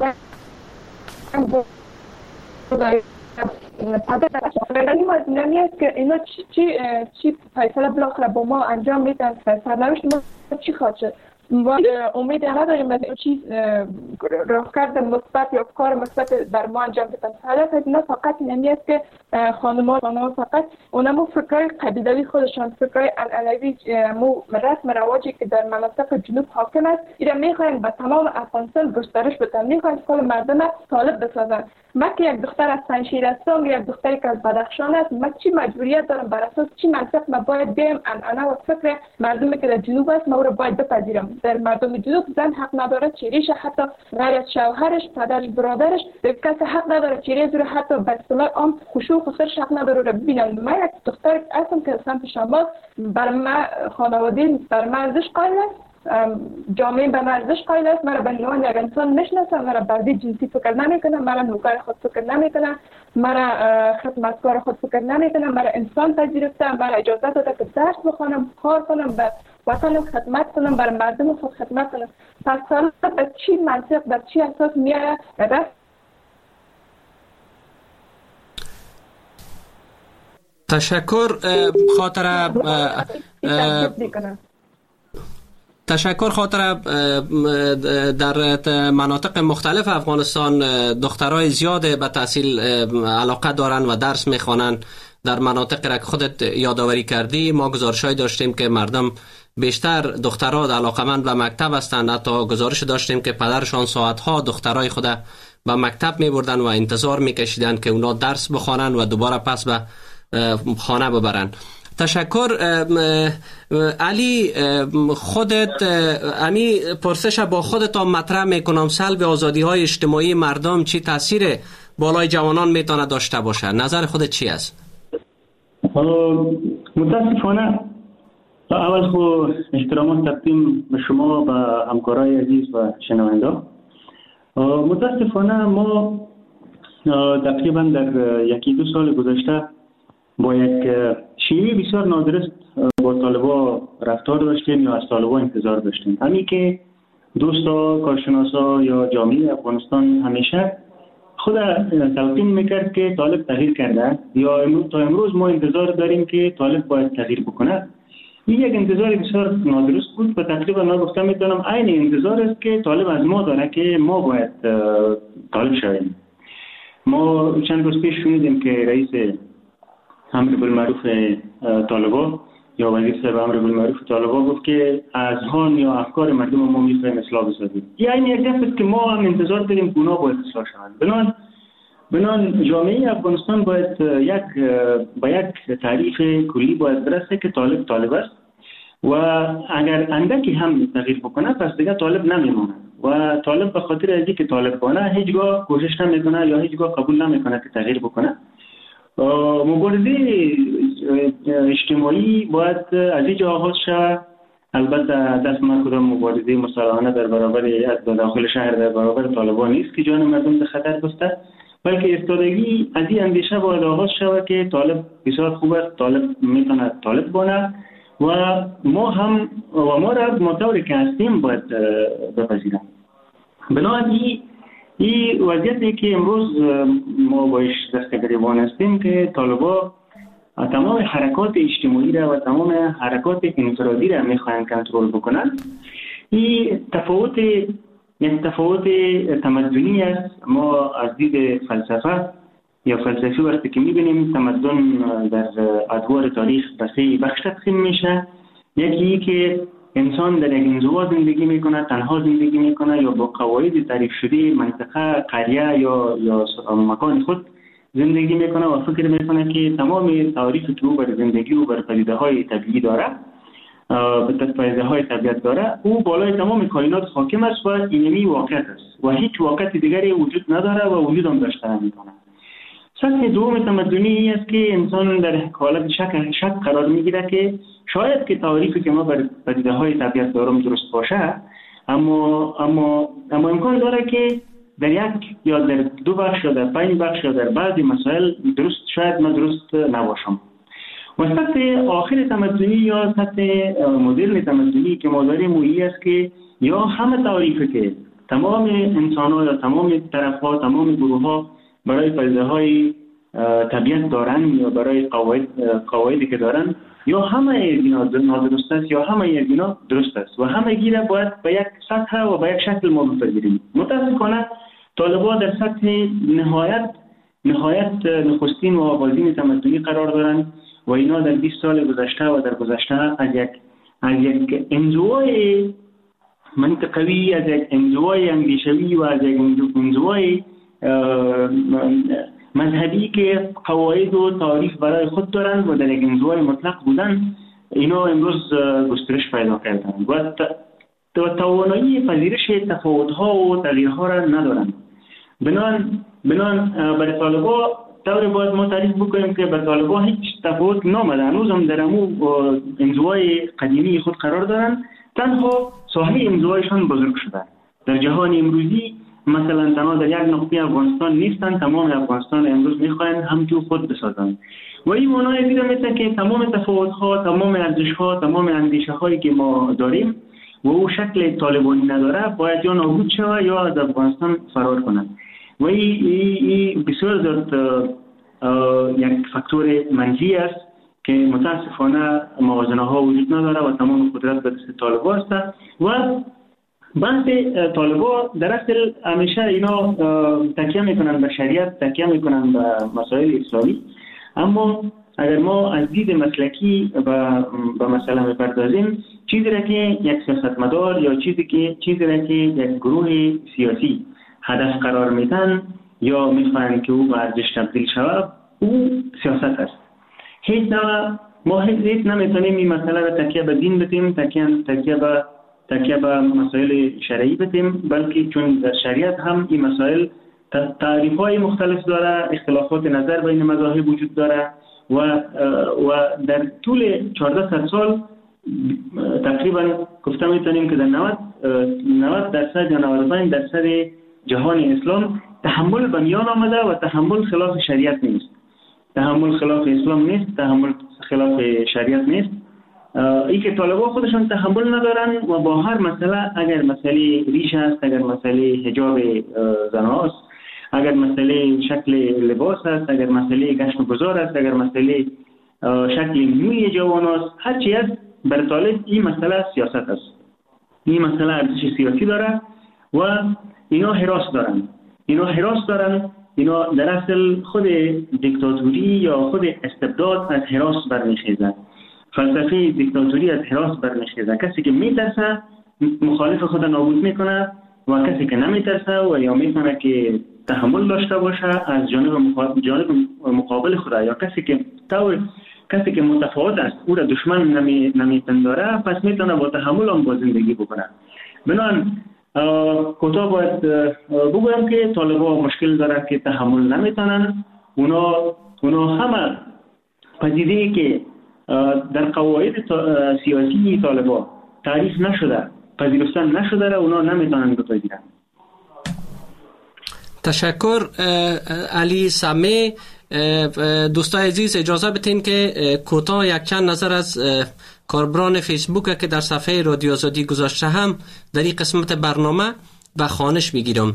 پدر ما نمیاد که اینا چی چی چی فیصله بالاخره با ما انجام میدن، سرنوشت ما چی خواهد شد. ما امید نداریم از چیز راهکارد مثبت یا کار مثبت بر ما انجام بدن. حالت اینا فقط نمیاد که خانم‌ها خانم‌ها فقط اونمو فکرای قبیله‌ای خودشان، فکرای عنعنوی، مو رسم رواجی که در مناطق جنوب حاکم است، اینا میخواین به تمام افغانستان گسترش بدن، میخواین کل مردم طالب بسازن. من که یک دختر از پنجشیر هستم، یک دختری که از بدخشان است، من چی مجبوریت دارم بر اساس چی منطق من باید بیم عنعنه و فکر مردمی که در جنوب است ما رو باید بپذیرم؟ در مردم جنوب زن حق نداره چیریش، حتی غیر از شوهرش، پدرش، برادرش، کسی حق نداره چیریش رو، حتی به اصطلاح عام خشوع خسرش حق نداره رو ببینن. من یک دختر هستم که سمت شمال، بر من خانواده بر من ارزش قائل است، جامعه به ارزش قائل است. مرا به عنوان یک انسان میشناسه، مرا بردی جنسی فکر نمیکنه، مرا نوکر خود فکر نمیکنه، مرا خدمتکار خود فکر نمیکنه، مرا انسان پذیرفته، مرا اجازه داده که درس بخوانم، کار کنم، به وطنم خدمت کنم، بر مردم خود خدمت کنم. پس سال به چی منطق، به چی اساس میاد رفت؟ تشکر خاطر تشکر خاطر در مناطق مختلف افغانستان دخترای زیاد به تحصیل علاقه دارن و درس میخوانن. در مناطق را که خودت یادآوری کردی ما گزارشای داشتیم که مردم بیشتر دخترها علاقمند به مکتب هستند. حتی گزارش داشتیم که پدرشان ساعتها دخترای خود به مکتب می بردن و انتظار میکشیدن که اونا درس بخوانن و دوباره پس به خانه ببرن. تشکر. علی خودت امی پرسش با خودت مطرح میکنم، سلب آزادی های اجتماعی مردم چی تاثیر بالای جوانان میتونه داشته باشه؟ نظر خودت چی است؟ متاسفانه اول خو احترامات تقدیم به شما و همکارای عزیز و شنونده. متاسفانه ما تقریبا در یکی دو سال گذشته با یک شیوه بسیار نادرست با طالبا رفتار داشتیم یا از طالبا انتظار داشتیم. همین که دوستا، کارشناسا یا جامعه افغانستان همیشه خود تلقین میکرد که طالب تغییر کرده یا امروز تا امروز ما انتظار داریم که طالب باید تغییر بکنه. این یک انتظار بسیار نادرست بود و تقریبا ما گفتم میتونم عین انتظار است که طالب از ما داره که ما باید طالب شویم. ما چند روز پیش شنیدیم که رئیس امر بالمعروف طالبا یا وزیر صاحب امر بالمعروف طالبا گفت که اذهان یا افکار مردم ما میتونیم اصلاح بسازیم. یعنی یک دفعه که ما هم انتظار داریم که اونا باید اصلاح شوند. بنان بنان جامعه افغانستان باید یک با یک تعریف کلی باید برسه که طالب طالب است و اگر اندکی هم تغییر بکنه پس دیگه طالب نمیمونه و طالب به خاطر اینکه که طالب بانه هیچگاه کوشش نمیکنه یا هیچگاه قبول نمیکنه که تغییر بکنه. مبارزه اجتماعی باید از اینجا آغاز شود. البته دست ما کدام مبارزه مسلحانه در برابر از داخل شهر در برابر طالبان نیست که جان مردم به خطر بسته، بلکه ایستادگی از این اندیشه باید آغاز شود که طالب بسیار خوب است، طالب میتونه طالب بانه و ما هم و ما را مطوری که هستیم باید بپذیریم. بنابراین این وضعیتی که امروز ما باش دست گریبان هستیم که طالبا تمام حرکات اجتماعی را و تمام حرکات انفرادی را میخواهند کنترل بکنن. این تفاوت یک تفاوت تمدنی است. ما از دید فلسفه یا فلسفی وقتی که میبینیم تمدن در ادوار تاریخ به سه بخش تقسیم میشه. یکی که انسان در یک انزوا زندگی میکنه، تنها زندگی میکنه یا با قواعد تعریف شده منطقه، قریه یا یا مکان خود زندگی میکنه و فکر میکنه که تمام تعریف که او بر زندگی و بر پدیده های طبیعی داره، به پدیده های طبیعت داره، او بالای تمام کائنات حاکم است و اینمی واقعیت است و هیچ واقعیت دیگری وجود نداره و وجود هم داشته نمیکنه. سطح دوم تمدنی است که انسان در حالت شک شک قرار میگیره که شاید که تعریفی که ما بر پدیده های طبیعت دارم درست باشه، اما اما اما امکان داره که در یک یا در دو بخش یا در پنج بخش یا در بعضی مسائل درست شاید ما درست نباشم. و سطح آخر تمدنی یا سطح مدرن تمدنی که ما داریم مویی است که یا همه تعریفی که تمام انسان ها یا تمام طرف ها تمام گروه ها برای پدیده های طبیعت دارن یا برای قواعد قواعدی که دارن یا همه اینا نادرست است یا همه اینا درست است و همه گیره باید به یک سطح و به یک شکل ما بپذیریم. متاسفانه طالبا در سطح نهایت نهایت نخستین و آغازین تمدنی قرار دارند و اینا در بیست سال گذشته و در گذشته از یک از یک انزوای منطقوی، از یک انزوای اندیشوی و از یک انزوای مذهبی که قواعد و تعریف برای خود دارند و در یک انزوای مطلق بودن، اینا امروز گسترش پیدا کردند و توانایی پذیرش تفاوت‌ها و تغییرها را ندارند. بنان بنان برای طالبا طوری باید ما تعریف بکنیم که برای طالبا هیچ تفاوت نامده، هنوز هم در امو انزوای قدیمی خود قرار دارند. تنها ساحه امضایشان بزرگ شده. در جهان امروزی مثلا تنها در یک نقطه افغانستان نیستن، تمام افغانستان امروز میخواین همچون خود بسازن و این معنای دیده میشه که تمام تفاوت‌ها، تمام ارزش‌ها، تمام اندیشه‌هایی که ما داریم و او شکل طالبانی نداره باید یا نابود شود یا از افغانستان فرار کنند و این ای ای بسیار زیاد یک فاکتور منفی است که متاسفانه موازنه ها وجود نداره و تمام قدرت به دست طالبا است و بحث طالبا در اصل همیشه اینا تکیه میکنن به شریعت، تکیه میکنن به مسائل اسلامی، اما اگر ما از دید مسلکی و به مسئله میپردازیم، چیزی را که یک سیاستمدار یا چیزی که چیزی را که یک گروه سیاسی هدف قرار میدن یا میخواهند که او به ارزش تبدیل شود، او سیاست است. هیچ نوع ما هیچ نمیتونیم این مسئله را تکیه به دین بدیم، تکیه تکیه به تکیه به مسائل شرعی بدیم، بلکه چون در شریعت هم این مسائل تعریف‌های مختلف داره، اختلافات نظر بین مذاهب وجود داره و و در طول چهارده سال تقریبا گفته میتونیم که در نود درصد یا نود و پنج درصد جهان اسلام تحمل به میان آمده و تحمل خلاف شریعت نیست. تحمل خلاف اسلام نیست، تحمل خلاف شریعت نیست. ای که طالبا خودشان تحمل ندارن و با هر مسئله، اگر مسئله ریش است، اگر مسئله حجاب زناست، اگر مسئله شکل لباس است، اگر مسئله گشت و گذار است، اگر مسئله شکل موی جوان است، هر چی است بر طالب این مسئله سیاست است. این مسئله ارزش سیاسی داره و اینا حراس دارن. اینا حراس دارن. اینا در اصل خود دیکتاتوری یا خود استبداد از حراس برمیخیزد. فلسفه دیکتاتوری از حراس برمیخیزد. کسی که میترسه مخالف خود نابود میکنه و کسی که نمیترسه و یا میتونه که تحمل داشته باشه از جانب مقابل, جانب مقابل خود یا کسی که طور کسی که متفاوت است او را دشمن نمی نمیپنداره، پس میتونه با تحمل هم با زندگی بکنه. بنابراین کوتاه باید بگویم که طالبا مشکل داره که تحمل نمیتونن. اونا اونا همه پدیده‌ای که در قواعد سیاسی طالبا تعریف نشده، پذیرفتن نشده را اونا نمیتونن بپذیرن. تشکر علی سمی. دوستای عزیز اجازه بدین که کوتاه یک چند نظر از کاربران فیسبوک که در صفحه رادیو آزادی گذاشته هم در این قسمت برنامه و خوانش میگیرم.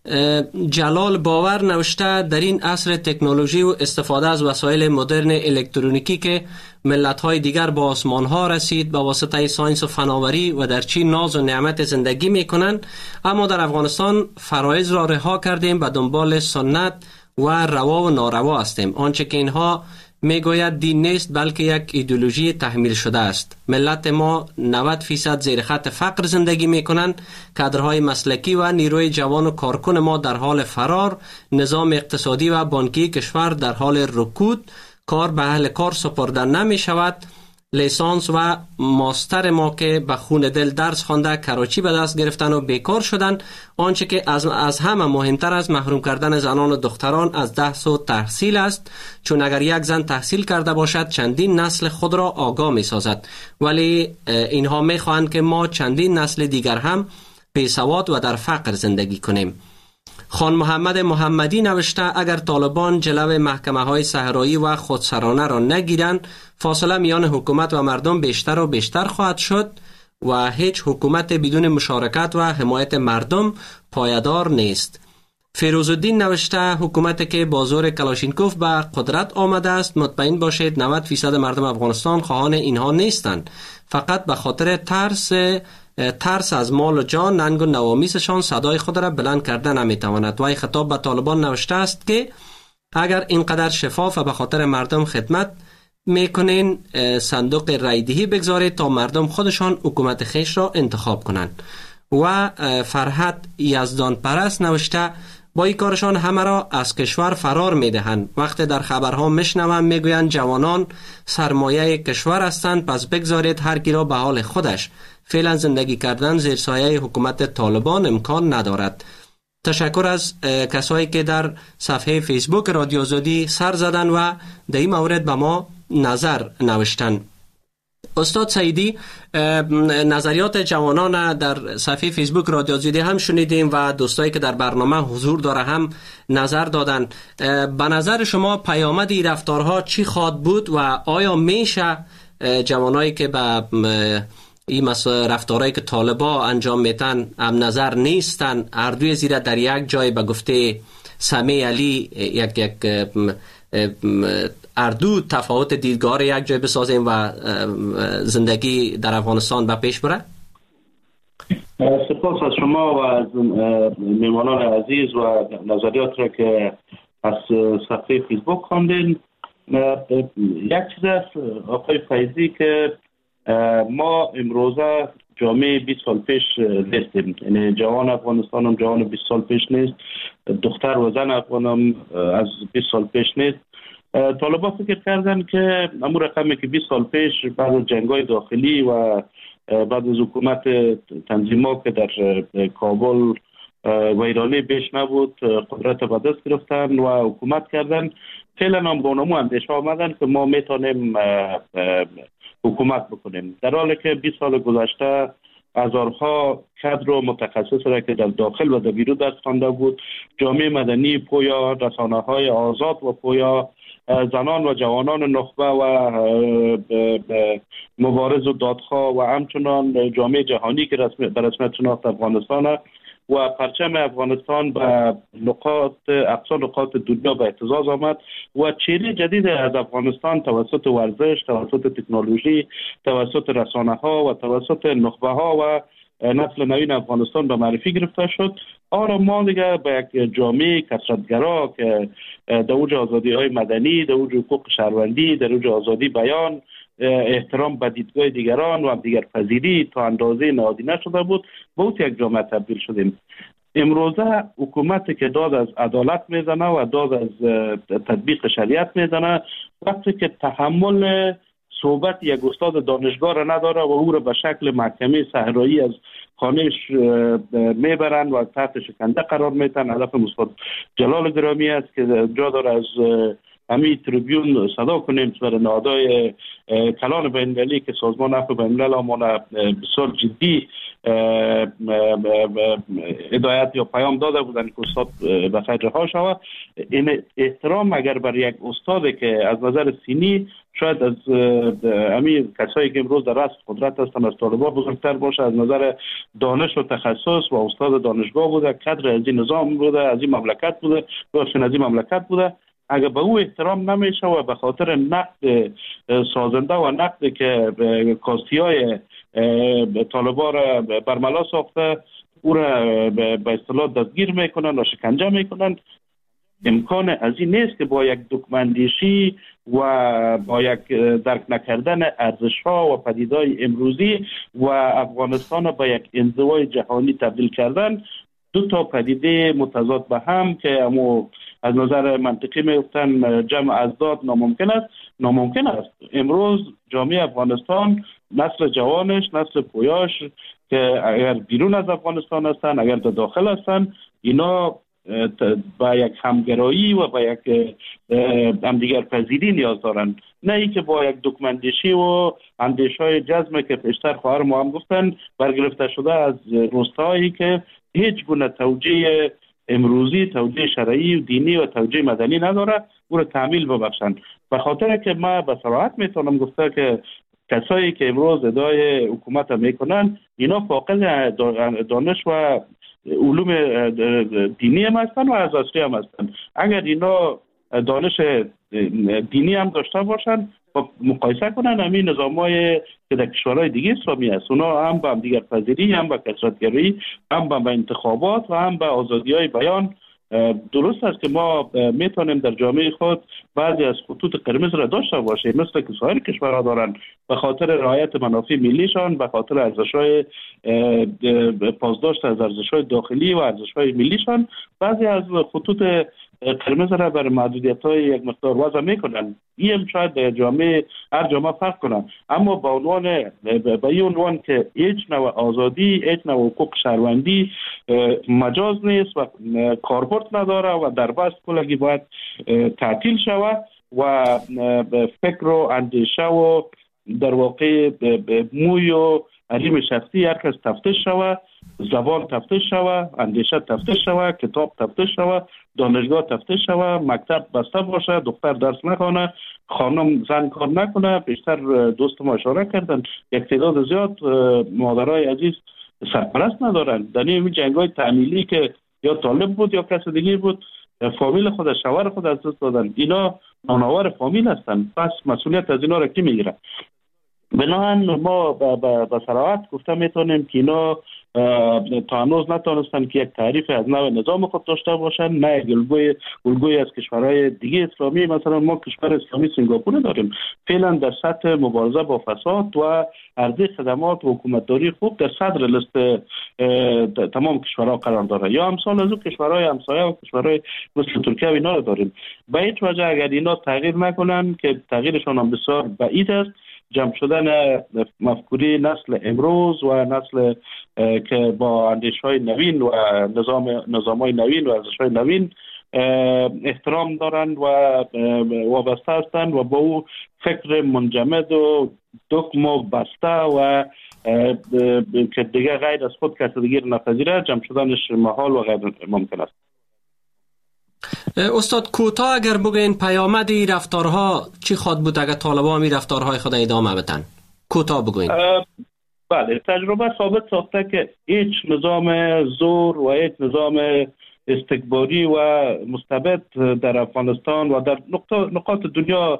جلال باور نوشته در این عصر تکنولوژی و استفاده از وسایل مدرن الکترونیکی که ملت‌های دیگر با آسمان‌ها رسید به واسطه ساینس و فناوری و در چین ناز و نعمت زندگی می‌کنند، اما در افغانستان فرایض را رها کردیم به دنبال سنت و روا و ناروا هستیم. آنچه که اینها میگوید دین نیست بلکه یک ایدئولوژی تحمیل شده است. ملت ما نود فیصد زیر خط فقر زندگی میکنند. کادرهای مسلکی و نیروی جوان و کارکن ما در حال فرار. نظام اقتصادی و بانکی کشور در حال رکود. کار به اهل کار سپرده نمی شود. لیسانس و ماستر ما که به خون دل درس خوانده کراچی به دست گرفتن و بیکار شدن. آنچه که از, از همه مهمتر از محروم کردن زنان و دختران از دهس و تحصیل است، چون اگر یک زن تحصیل کرده باشد چندین نسل خود را آگاه می سازد، ولی اینها می خواهند که ما چندین نسل دیگر هم بیسواد و در فقر زندگی کنیم. خان محمد محمدی نوشته اگر طالبان جلو محکمه های صحرایی و خودسرانه را نگیرند، فاصله میان حکومت و مردم بیشتر و بیشتر خواهد شد و هیچ حکومت بدون مشارکت و حمایت مردم پایدار نیست. فیروزالدین نوشته حکومتی که با زور کلاشینکوف به قدرت آمده است، مطمئن باشید نود فیصد مردم افغانستان خواهان اینها نیستند. فقط به خاطر ترس ترس از مال و جان، ننگ و نوامیسشان صدای خود را بلند کرده نمیتواند. و خطاب به طالبان نوشته است که اگر اینقدر شفاف و به خاطر مردم خدمت میکنین، صندوق رایدهی بگذارید تا مردم خودشان حکومت خیش را انتخاب کنند. و فرحت یزدان پرست نوشته با این کارشان همه را از کشور فرار میدهند. وقتی در خبرها میشنوم میگویند جوانان سرمایه کشور هستند، پس بگذارید هر کی را به حال خودش. فعلا زندگی کردن زیر سایه حکومت طالبان امکان ندارد. تشکر از کسایی که در صفحه فیسبوک رادیو آزادی سر زدن و در این مورد به ما نظر نوشتن. استاد سعیدی، نظریات جوانان در صفحه فیسبوک رادیو آزادی هم شنیدیم و دوستایی که در برنامه حضور داره هم نظر دادن. به نظر شما پیامد این رفتارها چی خواهد بود و آیا میشه جوانایی که به این رفتارهایی که طالبا انجام میتن هم نظر نیستن اردوی زیره در یک جای به گفته سمیع علی یک یک اردو تفاوت دیدگاه یک جای بسازیم و زندگی در افغانستان به پیش بره؟ سپاس از شما و از میهمانان عزیز و نظریات را که از صفحه فیسبوک خواندین. یک چیز است آقای فیضی که ما امروزه جامعه بیست سال پیش نیستیم، یعنی جوان افغانستان هم جوان بیست سال پیش نیست، دختر و زن افغان هم از بیست سال پیش نیست. طالبا فکر کردن که امور رقمی که بیست سال پیش بعد از جنگ‌های داخلی و بعد از حکومت تنظیمات که در کابل ویرانه بیش نبود قدرت به دست گرفتن و حکومت کردن، فعلا هم با نمو اندیشه آمدن که ما میتونیم حکومت بکنیم، در حالی که بیست سال گذشته هزارها کادر و متخصص را که در داخل و در بیرون درس خوانده بود، جامعه مدنی پویا، رسانه‌های آزاد و پویا، زنان و جوانان نخبه و مبارز و دادخواه و همچنان جامعه جهانی که به رسمیت شناخت افغانستان و پرچم افغانستان به نقاط اقصا نقاط دنیا به اهتزاز آمد و چهره جدید از افغانستان توسط ورزش، توسط تکنولوژی، توسط رسانه ها و توسط نخبه ها و نسل نوین افغانستان به معرفی گرفته شد. آره ما دیگه به یک جامعه کثرت‌گرا که در اوج آزادی های مدنی، در اوج حقوق شهروندی، در اوج آزادی بیان، احترام به دیدگاه دیگران و دیگر پذیری تا اندازه نهادی نشده بود، به اون یک جامعه تبدیل شدیم. امروزه حکومتی که داد از عدالت میزنه و داد از تطبیق شریعت میزنه، وقتی که تحمل صحبت یک استاد دانشگاه را نداره و او را به شکل محکمه صحرایی از خانهش میبرن و تحت شکنجه قرار میتن. هدف استاد جلال گرامی است که جا داره از همین تریبیون صدا کنیم برای نهادهای کلان بین‌المللی که سازمان عفو بین‌الملل آمانه بسیار جدی هدایت یا پیام داده بودن که استاد به خیر رها شود. این احترام اگر برای یک استاد که از نظر سینی شاید از همین کسایی که امروز در رأس قدرت هستن از طالبان بزرگتر باشه، از نظر دانش و تخصص و استاد دانشگاه بوده، کادر از این نظام بوده، از این مملکت بوده، بخشن از این مملکت بوده، اگر به او احترام نمیشه و به خاطر نقد سازنده و نقد که کاستی های طالبان را برملا ساخته او را به اصطلاح دستگیر میکنن و شکنجه میکنن، امکان از این نیست که با یک دکمندیشی و با یک درک نکردن ارزش‌ها و پدیدهای امروزی و افغانستان به یک انزوای جهانی تبدیل کردن دو تا پدیده متضاد به هم که امو از نظر منطقی میگفتن جمع ازداد ناممکن است. ناممکن است امروز جامعه افغانستان، نسل جوانش، نسل پویاش که اگر بیرون از افغانستان هستن، اگر در داخل هستن، اینا با یک همگرایی و با یک همدیگر پذیری نیاز دارن، نه ای که با یک دکمندیشی و اندیش‌های جزمه که پیشتر خواهر ما هم گفتن برگرفته شده از روستایی که هیچ گونه توجیه امروزی، توجیه شرعی و دینی و توجیه مدنی نداره، او را تعمیل ببخشند. به خاطر که ما به صراحت میتونم گفته که کسایی که امروز ادعای حکومت میکنن اینا فاقد دانش و علوم دینی هم هستن و اساسی هم هستن. اگر اینا دانش دینی هم داشته باشن و مقایسه کنن همین نظام‌های که در کشورهای دیگه اسلامی هست، اونا هم به هم دیگر پذیری، هم به کثرت‌گرایی، هم به انتخابات و هم به آزادی‌های بیان. درست است که ما میتونیم در جامعه خود بعضی از خطوط قرمز را داشته باشیم مثل که سایر کشورها دارن، به خاطر رعایت منافع ملیشان، به خاطر ارزش‌های پاسداشت از ارزش‌های داخلی و ارزش‌های ملیشان بعضی از خطوط قرمز را بر محدودیت‌های یک مقدار وضع میکنن. این هم شاید در جامعه هر جامعه فرق کنه، اما با عنوان به این عنوان که هیچ نوع آزادی، هیچ نوع حقوق شهروندی مجاز نیست و کاربرد نداره و در بست کلگی باید تعطیل شود و فکر و اندیشه و در واقع موی و حریم شخصی هر کس تفتیش شوه، زبان تفتیش شوه، اندیشه تفتیش شوه، کتاب تفتیش شوه، دانشگاه تفتیش شوه، مکتب بسته باشه، دختر درس نخونه، خانم زن کار نکنه. بیشتر دوست ما اشاره کردن یک تعداد زیاد مادرای عزیز سرپرست ندارن. در این جنگ‌های تعمیلی که یا طالب بود یا کس دیگه بود، فامیل خود، شوهر خود از دست دادن. اینا نانآور فامیل هستن. پس مسئولیت از اینا را کی میگیره؟ بنابراین ما به صراحت گفته میتونیم که اینا تا هنوز نتونستن که یک تعریف از نوع نظام خود داشته باشن، نه یک الگوی الگوی از کشورهای دیگه اسلامی. مثلا ما کشور اسلامی سنگاپور داریم، فعلا در سطح مبارزه با فساد و عرضه خدمات و حکومتداری خوب در صدر لیست تمام کشورها قرار داره. یا امثال از اون کشورهای همسایه و کشورهای مثل ترکیه و اینا رو داریم. به هیچ وجه اگر اینا تغییر نکنن که تغییرشان هم بسیار بعید است، جمع شدن مفکوری نسل امروز و نسل که با اندیش‌های نوین و نظام نظام‌های نوین و ارزش‌های نوین احترام دارند و وابسته هستند و با او فکر منجمد و دکم و بسته و که دیگه غیر از خود کسی دیگه نپذیره، جمع شدنش محال و غیر ممکن است. استاد کوتاه اگر بگین پیامدی رفتارها چی خواد بود اگر طالبان می رفتارهای خود ادامه بدن؟ کوتاه بگوین. بله، تجربه ثابت ساخته که هیچ نظام زور و هیچ نظام استکباری و مستبد در افغانستان و در نقاط دنیا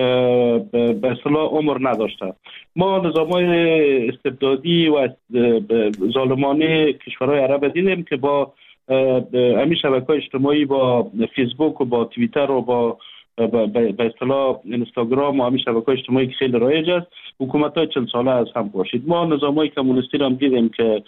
به اصطلاح عمر نداشته. ما نظام‌های استبدادی و ظالمانه کشورهای عرب دیدیم که با همین شبکه‌های اجتماعی، با فیسبوک و با توییتر و با به اصطلاح اینستاگرام و همین شبکه‌های اجتماعی که خیلی رایج است، حکومت‌های چند ساله از هم پاشید. ما نظام‌های کمونیستی را هم دیدیم که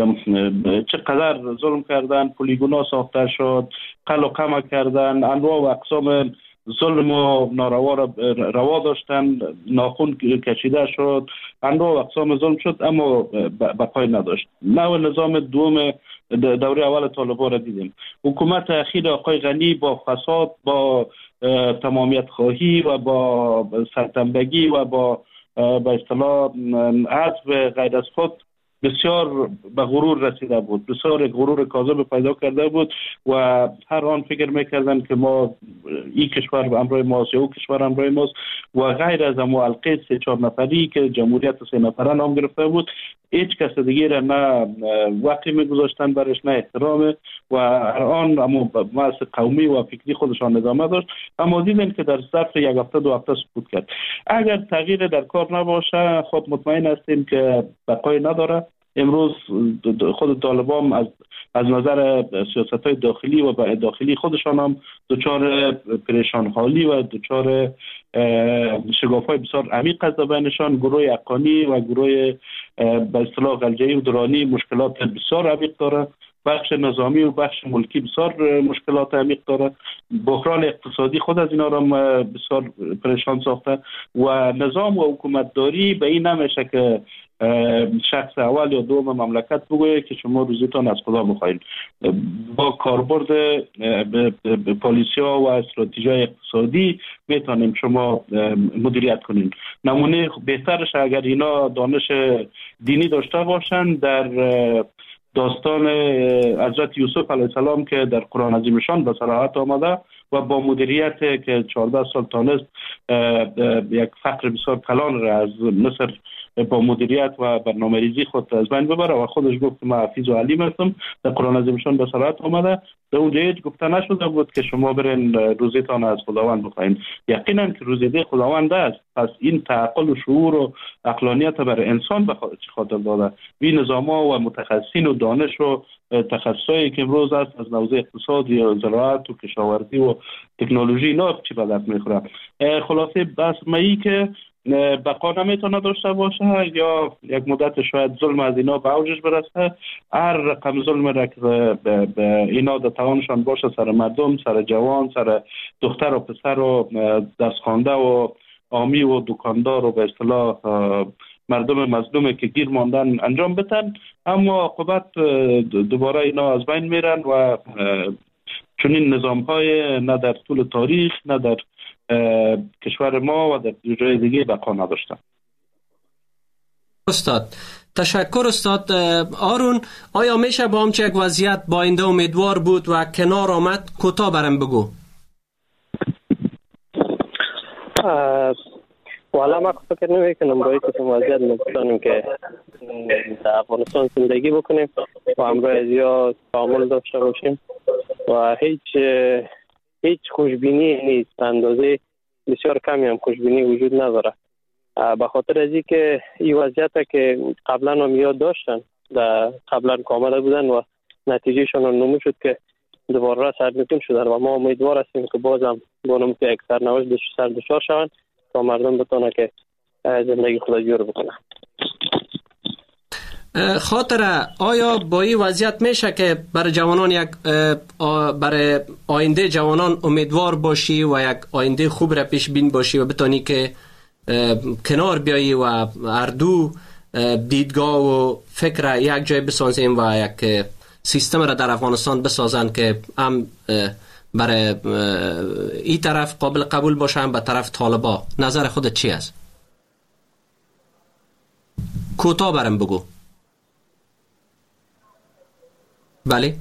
چقدر ظلم کردن، پلیگونا ساخته شد، قل و قمع کردن، انواع و اقسام ظلم و ناروا را روا داشتن، ناخون کشیده شد، انواع و اقسام ظلم شد، اما بقای نداشت. نوع نظام دوم دوره اول طالبان را دیدیم. حکومت اخیر آقای غنی با فساد، با تمامیت خواهی و با سرتنبگی و با به اصطلاح عزم غیر از خود بسیار به غرور رسیده بود، بسیار غرور کاذب پیدا کرده بود و هر آن فکر میکردن که ما این کشور به امرای ماست یا او کشور امرای ماست و غیر از امو القید سه چهار نفری که جمهوریت سه نفره نام گرفته بود، هیچ کس دیگه را نه وقتی میگذاشتن برش، نه احترام و هر آن امو بحث قومی و فکری خودشان ادامه داشت. اما دیدن که در ظرف یک هفته دو هفته سقوط کرد. اگر تغییر در کار نباشه، خب مطمئن هستیم که بقای نداره. امروز خود طالبان از از نظر سیاست‌های داخلی و داخلی خودشان هم دچار پریشان حالی و دچار شگاف‌های بسیار عمیق است بینشان. گروه حقانی و گروه به اصطلاح غلجه‌ای و درانی مشکلات بسیار عمیق داره. بخش نظامی و بخش ملکی بسیار مشکلات عمیق داره. بحران اقتصادی خود از اینا را بسیار پریشان ساخته و نظام و حکومتداری به این نمیشه که شخص اول یا دوم مملکت بگوید که شما روزیتان از خدا بخواید. با کاربرد پالیسی‌ها و استراتژی‌های اقتصادی میتونیم شما مدیریت کنین. نمونه بهترش اگر اینا دانش دینی داشته باشن، در داستان حضرت یوسف علیه السلام که در قرآن عظیمشان به صراحت آمده و با مدیریت که چهارده سال تانست یک فقر بسیار کلان را از مصر با مدیریت و برنامه‌ریزی خود از بین ببره و خودش گفت ما حفیظ و علیم هستم، در قرآن عظیمشان به صراحت آمده. در اونجا هیچ گفته نشده بود که شما برین روزیتان از خداوند بخواین. یقینا که روزیده خداوند است. پس این تعقل و شعور و عقلانیت بر انسان به خاطر داده. این نظام‌ها و متخصصین و دانش و تخصصایی که امروز است از حوزه اقتصادی و زراعت و کشاورزی و تکنولوژی، اینا چی به درد میخوره. خلاصه بس مایی که بقا نمیتونه داشته باشه یا یک مدت شاید ظلم از اینا به اوجش برسه. هر رقم ظلم را که به اینا در توانشان باشه سر مردم، سر جوان، سر دختر و پسر و درس خوانده و عامی و دکاندار و به اصطلاح مردم مظلوم که گیر ماندن انجام بدن، اما عاقبت دوباره اینا از بین میرن و چنین نظام های نه در طول تاریخ نه در کشور ما و در جای دیگه بقا نداشتن. استاد تشکر استاد. آرون، آیا میشه با همچه یک وضعیت با آینده امیدوار بود و کنار آمد؟ کوتاه برم بگو. والا ما فکر نمی کنم با این وضعیت نمیتونیم که در افغانستان زندگی بکنیم و همراه از یا تعامل داشته باشیم و هیچ هیچ خوشبینی نیست. اندازه بسیار کمی هم خوشبینی وجود نداره، به خاطر از اینکه این وضعیت که قبلا هم یاد داشتن در قبلا که آمده بودن و نتیجهشان نمود شد که دوباره سرنگون شدن و ما امیدوار هستیم که بازم بانم که یک سرنوشت سر دچار شوند تا مردم بتونه که زندگی خود جور بکنه. خاطره، آیا با این وضعیت میشه که برای جوانان یک برای آینده جوانان امیدوار باشی و یک آینده خوب را پیش بین باشی و بتونی که کنار بیایی و اردو دیدگاه و فکر یک جای بسازیم و یک سیستم را در افغانستان بسازن که هم برای این طرف قابل قبول باشه هم به طرف طالبا؟ نظر خودت چی است؟ کوتاه برم بگو. بله،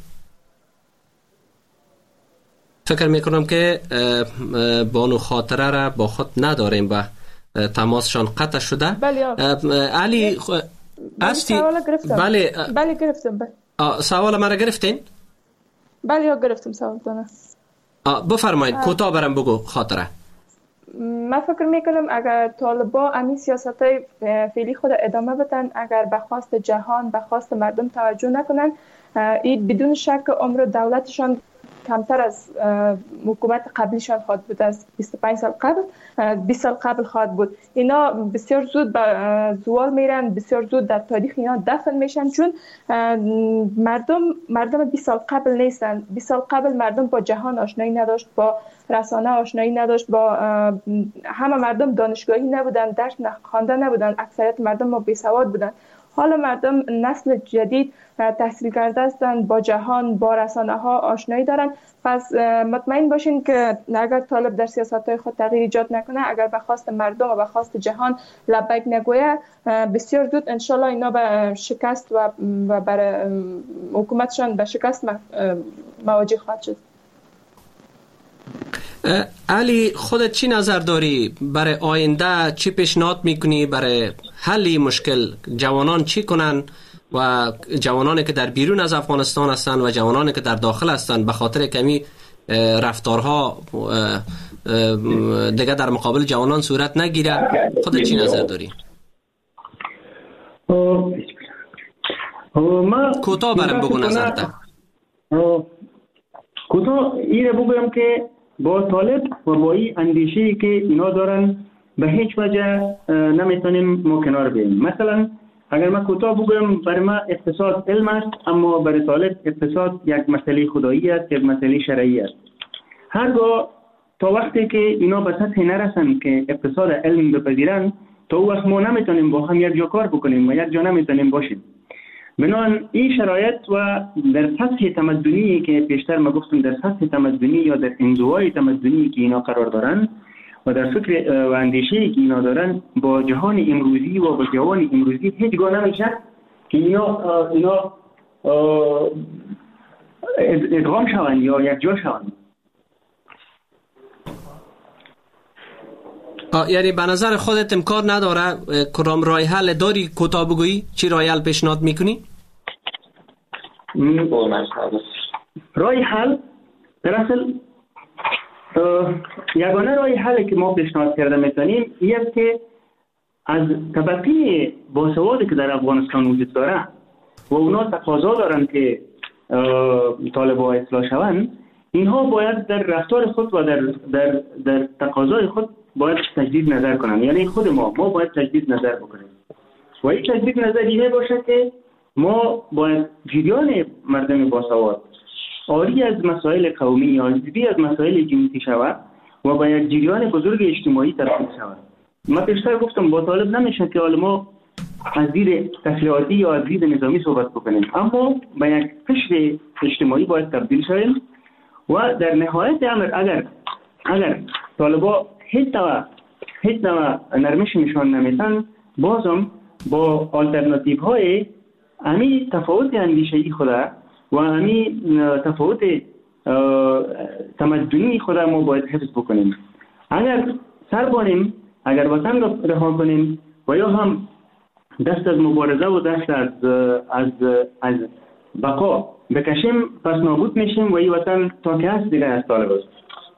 فکر میکنم که بانو خاطره را با خود نداریم و تماسشان قطع شده. بله علی خ... استی سوال گرفتم. بله بله گرفتم. بله سوال مرا گرفتین؟ بله یا گرفتم سوال دانه. بفرمایید کوتاه برم بگو خاطره. من فکر میکنم اگر طالبا امی سیاست های فعلی خود ادامه بدن، اگر به خواست جهان به خواست مردم توجه نکنن، این بدون شک عمر دولتشان کمتر از حکومت قبلیشان خواهد بود. از بیست و پنج سال قبل بیست سال قبل خواهد بود. اینا بسیار زود به زوال میرن، بسیار زود در تاریخ اینا دفن میشن، چون مردم مردم بیست سال قبل نیستن. بیست سال قبل مردم با جهان آشنایی نداشت، با رسانه آشنایی نداشت، با همه مردم دانشگاهی نبودن، درس خوانده نبودن، اکثریت مردم ما بیسواد بودن. حالا مردم نسل جدید تحصیل کرده هستند، با جهان با رسانه ها آشنایی دارن. پس مطمئن باشین که اگر طالب در سیاست های خود تغییر ایجاد نکنه، اگر به خواست مردم و به خواست جهان لبیک نگویه، بسیار زود انشالله اینا به شکست و برای حکومتشان به شکست مواجه خواهد شد. علی، خودت چی نظر داری برای آینده؟ چی پیشنهاد میکنی برای حل مشکل؟ جوانان چی کنن و جوانانی که در بیرون از افغانستان هستند و جوانانی که در داخل هستند به خاطر کمی رفتارها دیگه در مقابل جوانان صورت نگیره؟ خودت چی نظر داری؟ کوتاه برام بگو نظرت. کوتاه این رو بگم که با طالب و با این اندیشه‌ای که اینا دارن به هیچ وجه نمیتونیم ما کنار بیاییم. مثلا اگر من کوتاه بگم، برای ما اقتصاد علم است، اما برای طالب اقتصاد یک مسئله خدایی است، یک مسئله شرعی است. هرگاه تا وقتی که اینا به سطح نرسن که اقتصاد علم بپذیرن، تا اون وقت ما نمیتونیم با هم یک جا کار بکنیم و یک جا نمیتونیم باشیم. بنابراین این شرایط و در سطح تمدنی که پیشتر ما گفتم، در سطح تمدنی یا در انزوای تمدنی که اینا قرار دارن و در فکر و اندیشه‌ای که اینا دارن، با جهان امروزی و با جوان امروزی هیچگاه نمیشه که اینا اینا ادغام شوند یا یک جا شوند. یعنی به نظر خودت امکان نداره کدام راه حل داری؟ کوتاه بگویی چی راه حل پیشنهاد میکنی؟ راه حل در اصل یگانه راه حلی که ما پیشنهاد کرده میتونیم این است که از طبقه باسوادی که در افغانستان وجود داره و اونا تقاضا دارن که طالبا اصلاح شوند، اینها باید در رفتار خود و در در در تقاضای خود باید تجدید نظر کنن. یعنی خود ما ما باید تجدید نظر بکنیم و این تجدید نظر اینه باشه که ما باید جریان مردم باسواد آری از مسائل قومی یا آری از مسائل جنسی شود و با یک جریان بزرگ اجتماعی تبدیل شود. من پیشتر گفتم با طالب نمیشه که ما از دید تسلیحاتی یا از دید نظامی صحبت بکنیم، اما با یک قشر اجتماعی باید تبدیل شویم و در نهایت امر اگر اگر طالبا هیچ نوع هیچ نوع نرمش نشان نمیدن، بازم با آلترناتیو های امی تفاوت اندیشه‌ای خدا و امی تفاوت تمدنی خدا ما باید حفظ بکنیم. اگر سر بانیم، اگر وطن را رها کنیم و یا هم دست از مبارزه و دست از از از بقا بکشیم، پس نابود میشیم و این وطن تا که هست دیگه از طالب است.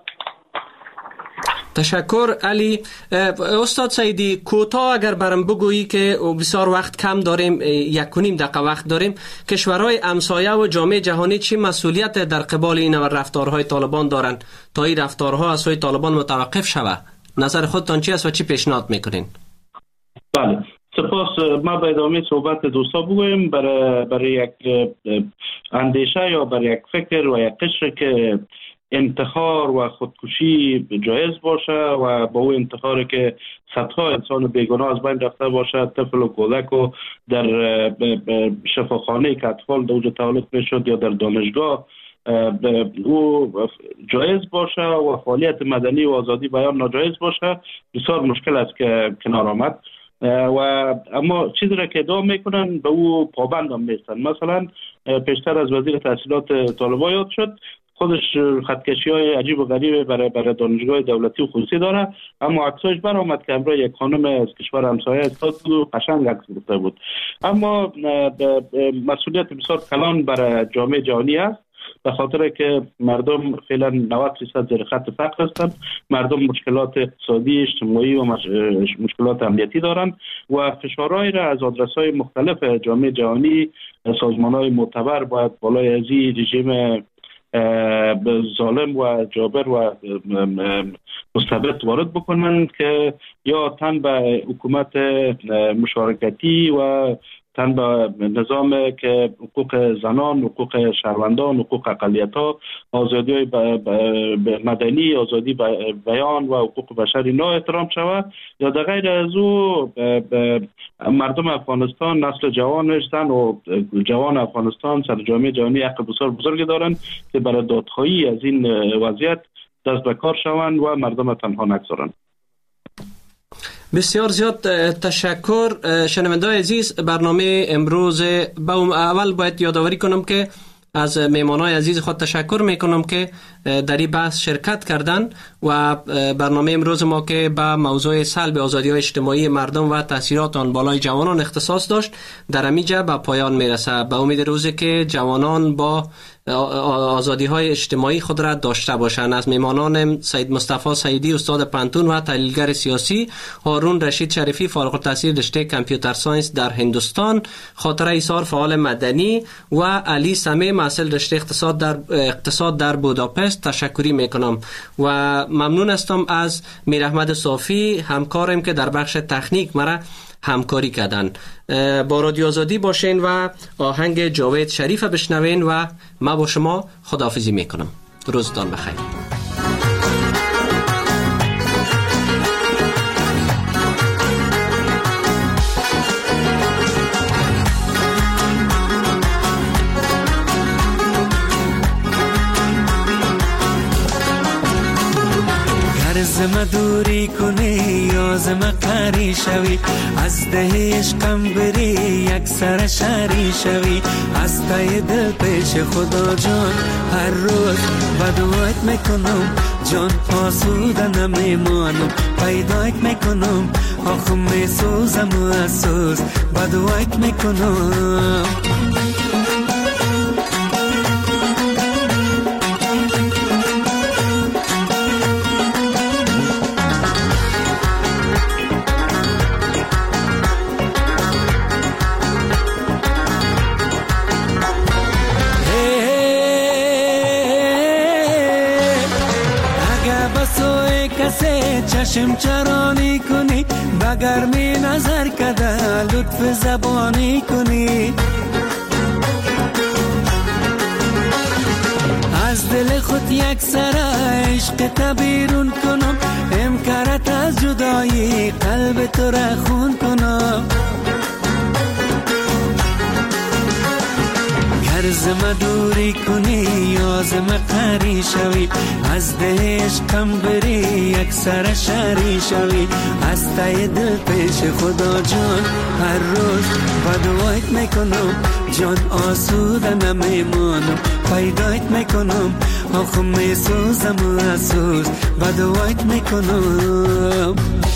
تشکر علی. استاد سعیدی، کوتاه اگر برام بگویی که بسیار وقت کم داریم، یک و نیم دقیقه وقت داریم، کشورهای همسایه و جامعه جهانی چه مسئولیت در قبال این رفتارهای طالبان دارند تا این رفتارها از سوی طالبان متوقف شود؟ نظر خودتان چی است و چی پیشنهاد میکنین؟ بله، سپاس. ما به ادامه صحبت دوستا بگویم برای برای یک اندیشه یا برای یک فکر و یک قشر که انتحار و خودکشی جایز باشه و با او انتحاری که صدها انسان بیگناه از بین رفته باشه، طفل و کودک و در شفاخانه که اطفال در اونجا تولد میشد یا در دانشگاه او جایز باشه و فعالیت مدنی و آزادی بیان ناجایز باشه، بسیار مشکل است که کنار آمد. و اما چیزی را که ادعا میکنن به او پابند هم نیستن. مثلا پیشتر از وزیر تحصیلات طالبان یاد شد، خودش خطکشی های عجیب و غریب برای برای دانشگاه دولتی و خصوصی داره، اما عکسش برآمد که همراه یک خانم از کشور همسایه استاد و قشنگ عکس گرفته بود. اما مسئولیت بسیار کلان برای جامعه جهانی است، به خاطر که مردم فعلا نود درصد زیر خط فقر هستند، مردم مشکلات اقتصادی، اجتماعی و مشکلات امنیتی دارند و فشارهایی را از آدرس‌های مختلف جامعه جهانی، سازمان‌های معتبر باید بالای از این رژیم ظالم و جابر و مستبد وارد بکنن که یا تن به حکومت مشارکتی و تن به نظام که حقوق زنان، حقوق شهروندان، حقوق اقلیت‌ها، آزادی مدنی، آزادی بیان و حقوق بشر اینا احترام شود، یا در غیر از او مردم افغانستان، نسل جوانش، زن و جوان افغانستان سر جامعه جهانی حق بسیار بزرگی دارند که برای دادخواهی از این وضعیت دست به کار شوند و مردم تنها نگذارند. بسیار زیاد تشکر. شنونده‌های عزیز، برنامه امروز با اول باید یادآوری کنم که از مهمانای عزیز خود تشکر میکنم که در این بحث شرکت کردن و برنامه امروز ما که با موضوع سلب آزادی‌های اجتماعی مردم و تاثیرات آن بالای جوانان اختصاص داشت در همینجا به پایان میرسه. به امید روزی که جوانان با آزادی‌های اجتماعی خود را داشته باشند. از مهمانان سید مصطفی سعیدی، استاد پانتون و تحلیلگر سیاسی، هارون رشید شریفی، فارغ التحصیل رشته کامپیوتر ساینس در هندوستان، خاطره ایثار، فعال مدنی، و علی سمی، محصل رشته اقتصاد در اقتصاد در بوداپست تشکری میکنم و ممنون هستم از میر احمد صافی همکارم که در بخش تکنیک مرا همکاری کردن. با رادیو آزادی باشین و آهنگ جاوید شریف بشنوین و من با شما خداحافظی میکنم. روزتان بخیر. زما دوری کنی یا زما قری شوی، از ده عشقم بری یک سر شری شوی، از تای دل پیش خدا جان هر روز بدوایت میکنم، جان آسوده نمیمانم، پیدایت میکنم، آخم میسوزم و اسوز بدوایت میکنم. چشم چرانی کنی، بگرمی نظر کده لطف زبانی کنی، از دل خود یک سر عشق تبیرون کنم، امکارت از جدایی قلب تو را خون کنم. گر زم دوری کنی یا زم قری شوی از ده عشقم بری یک سر شری شوی از تای دل پیش خدا جان هر روز بدوایت میکنم جان آسوده نمیمانم پیدایت میکنم آخه میسوزم و اسوز بدوایت میکنم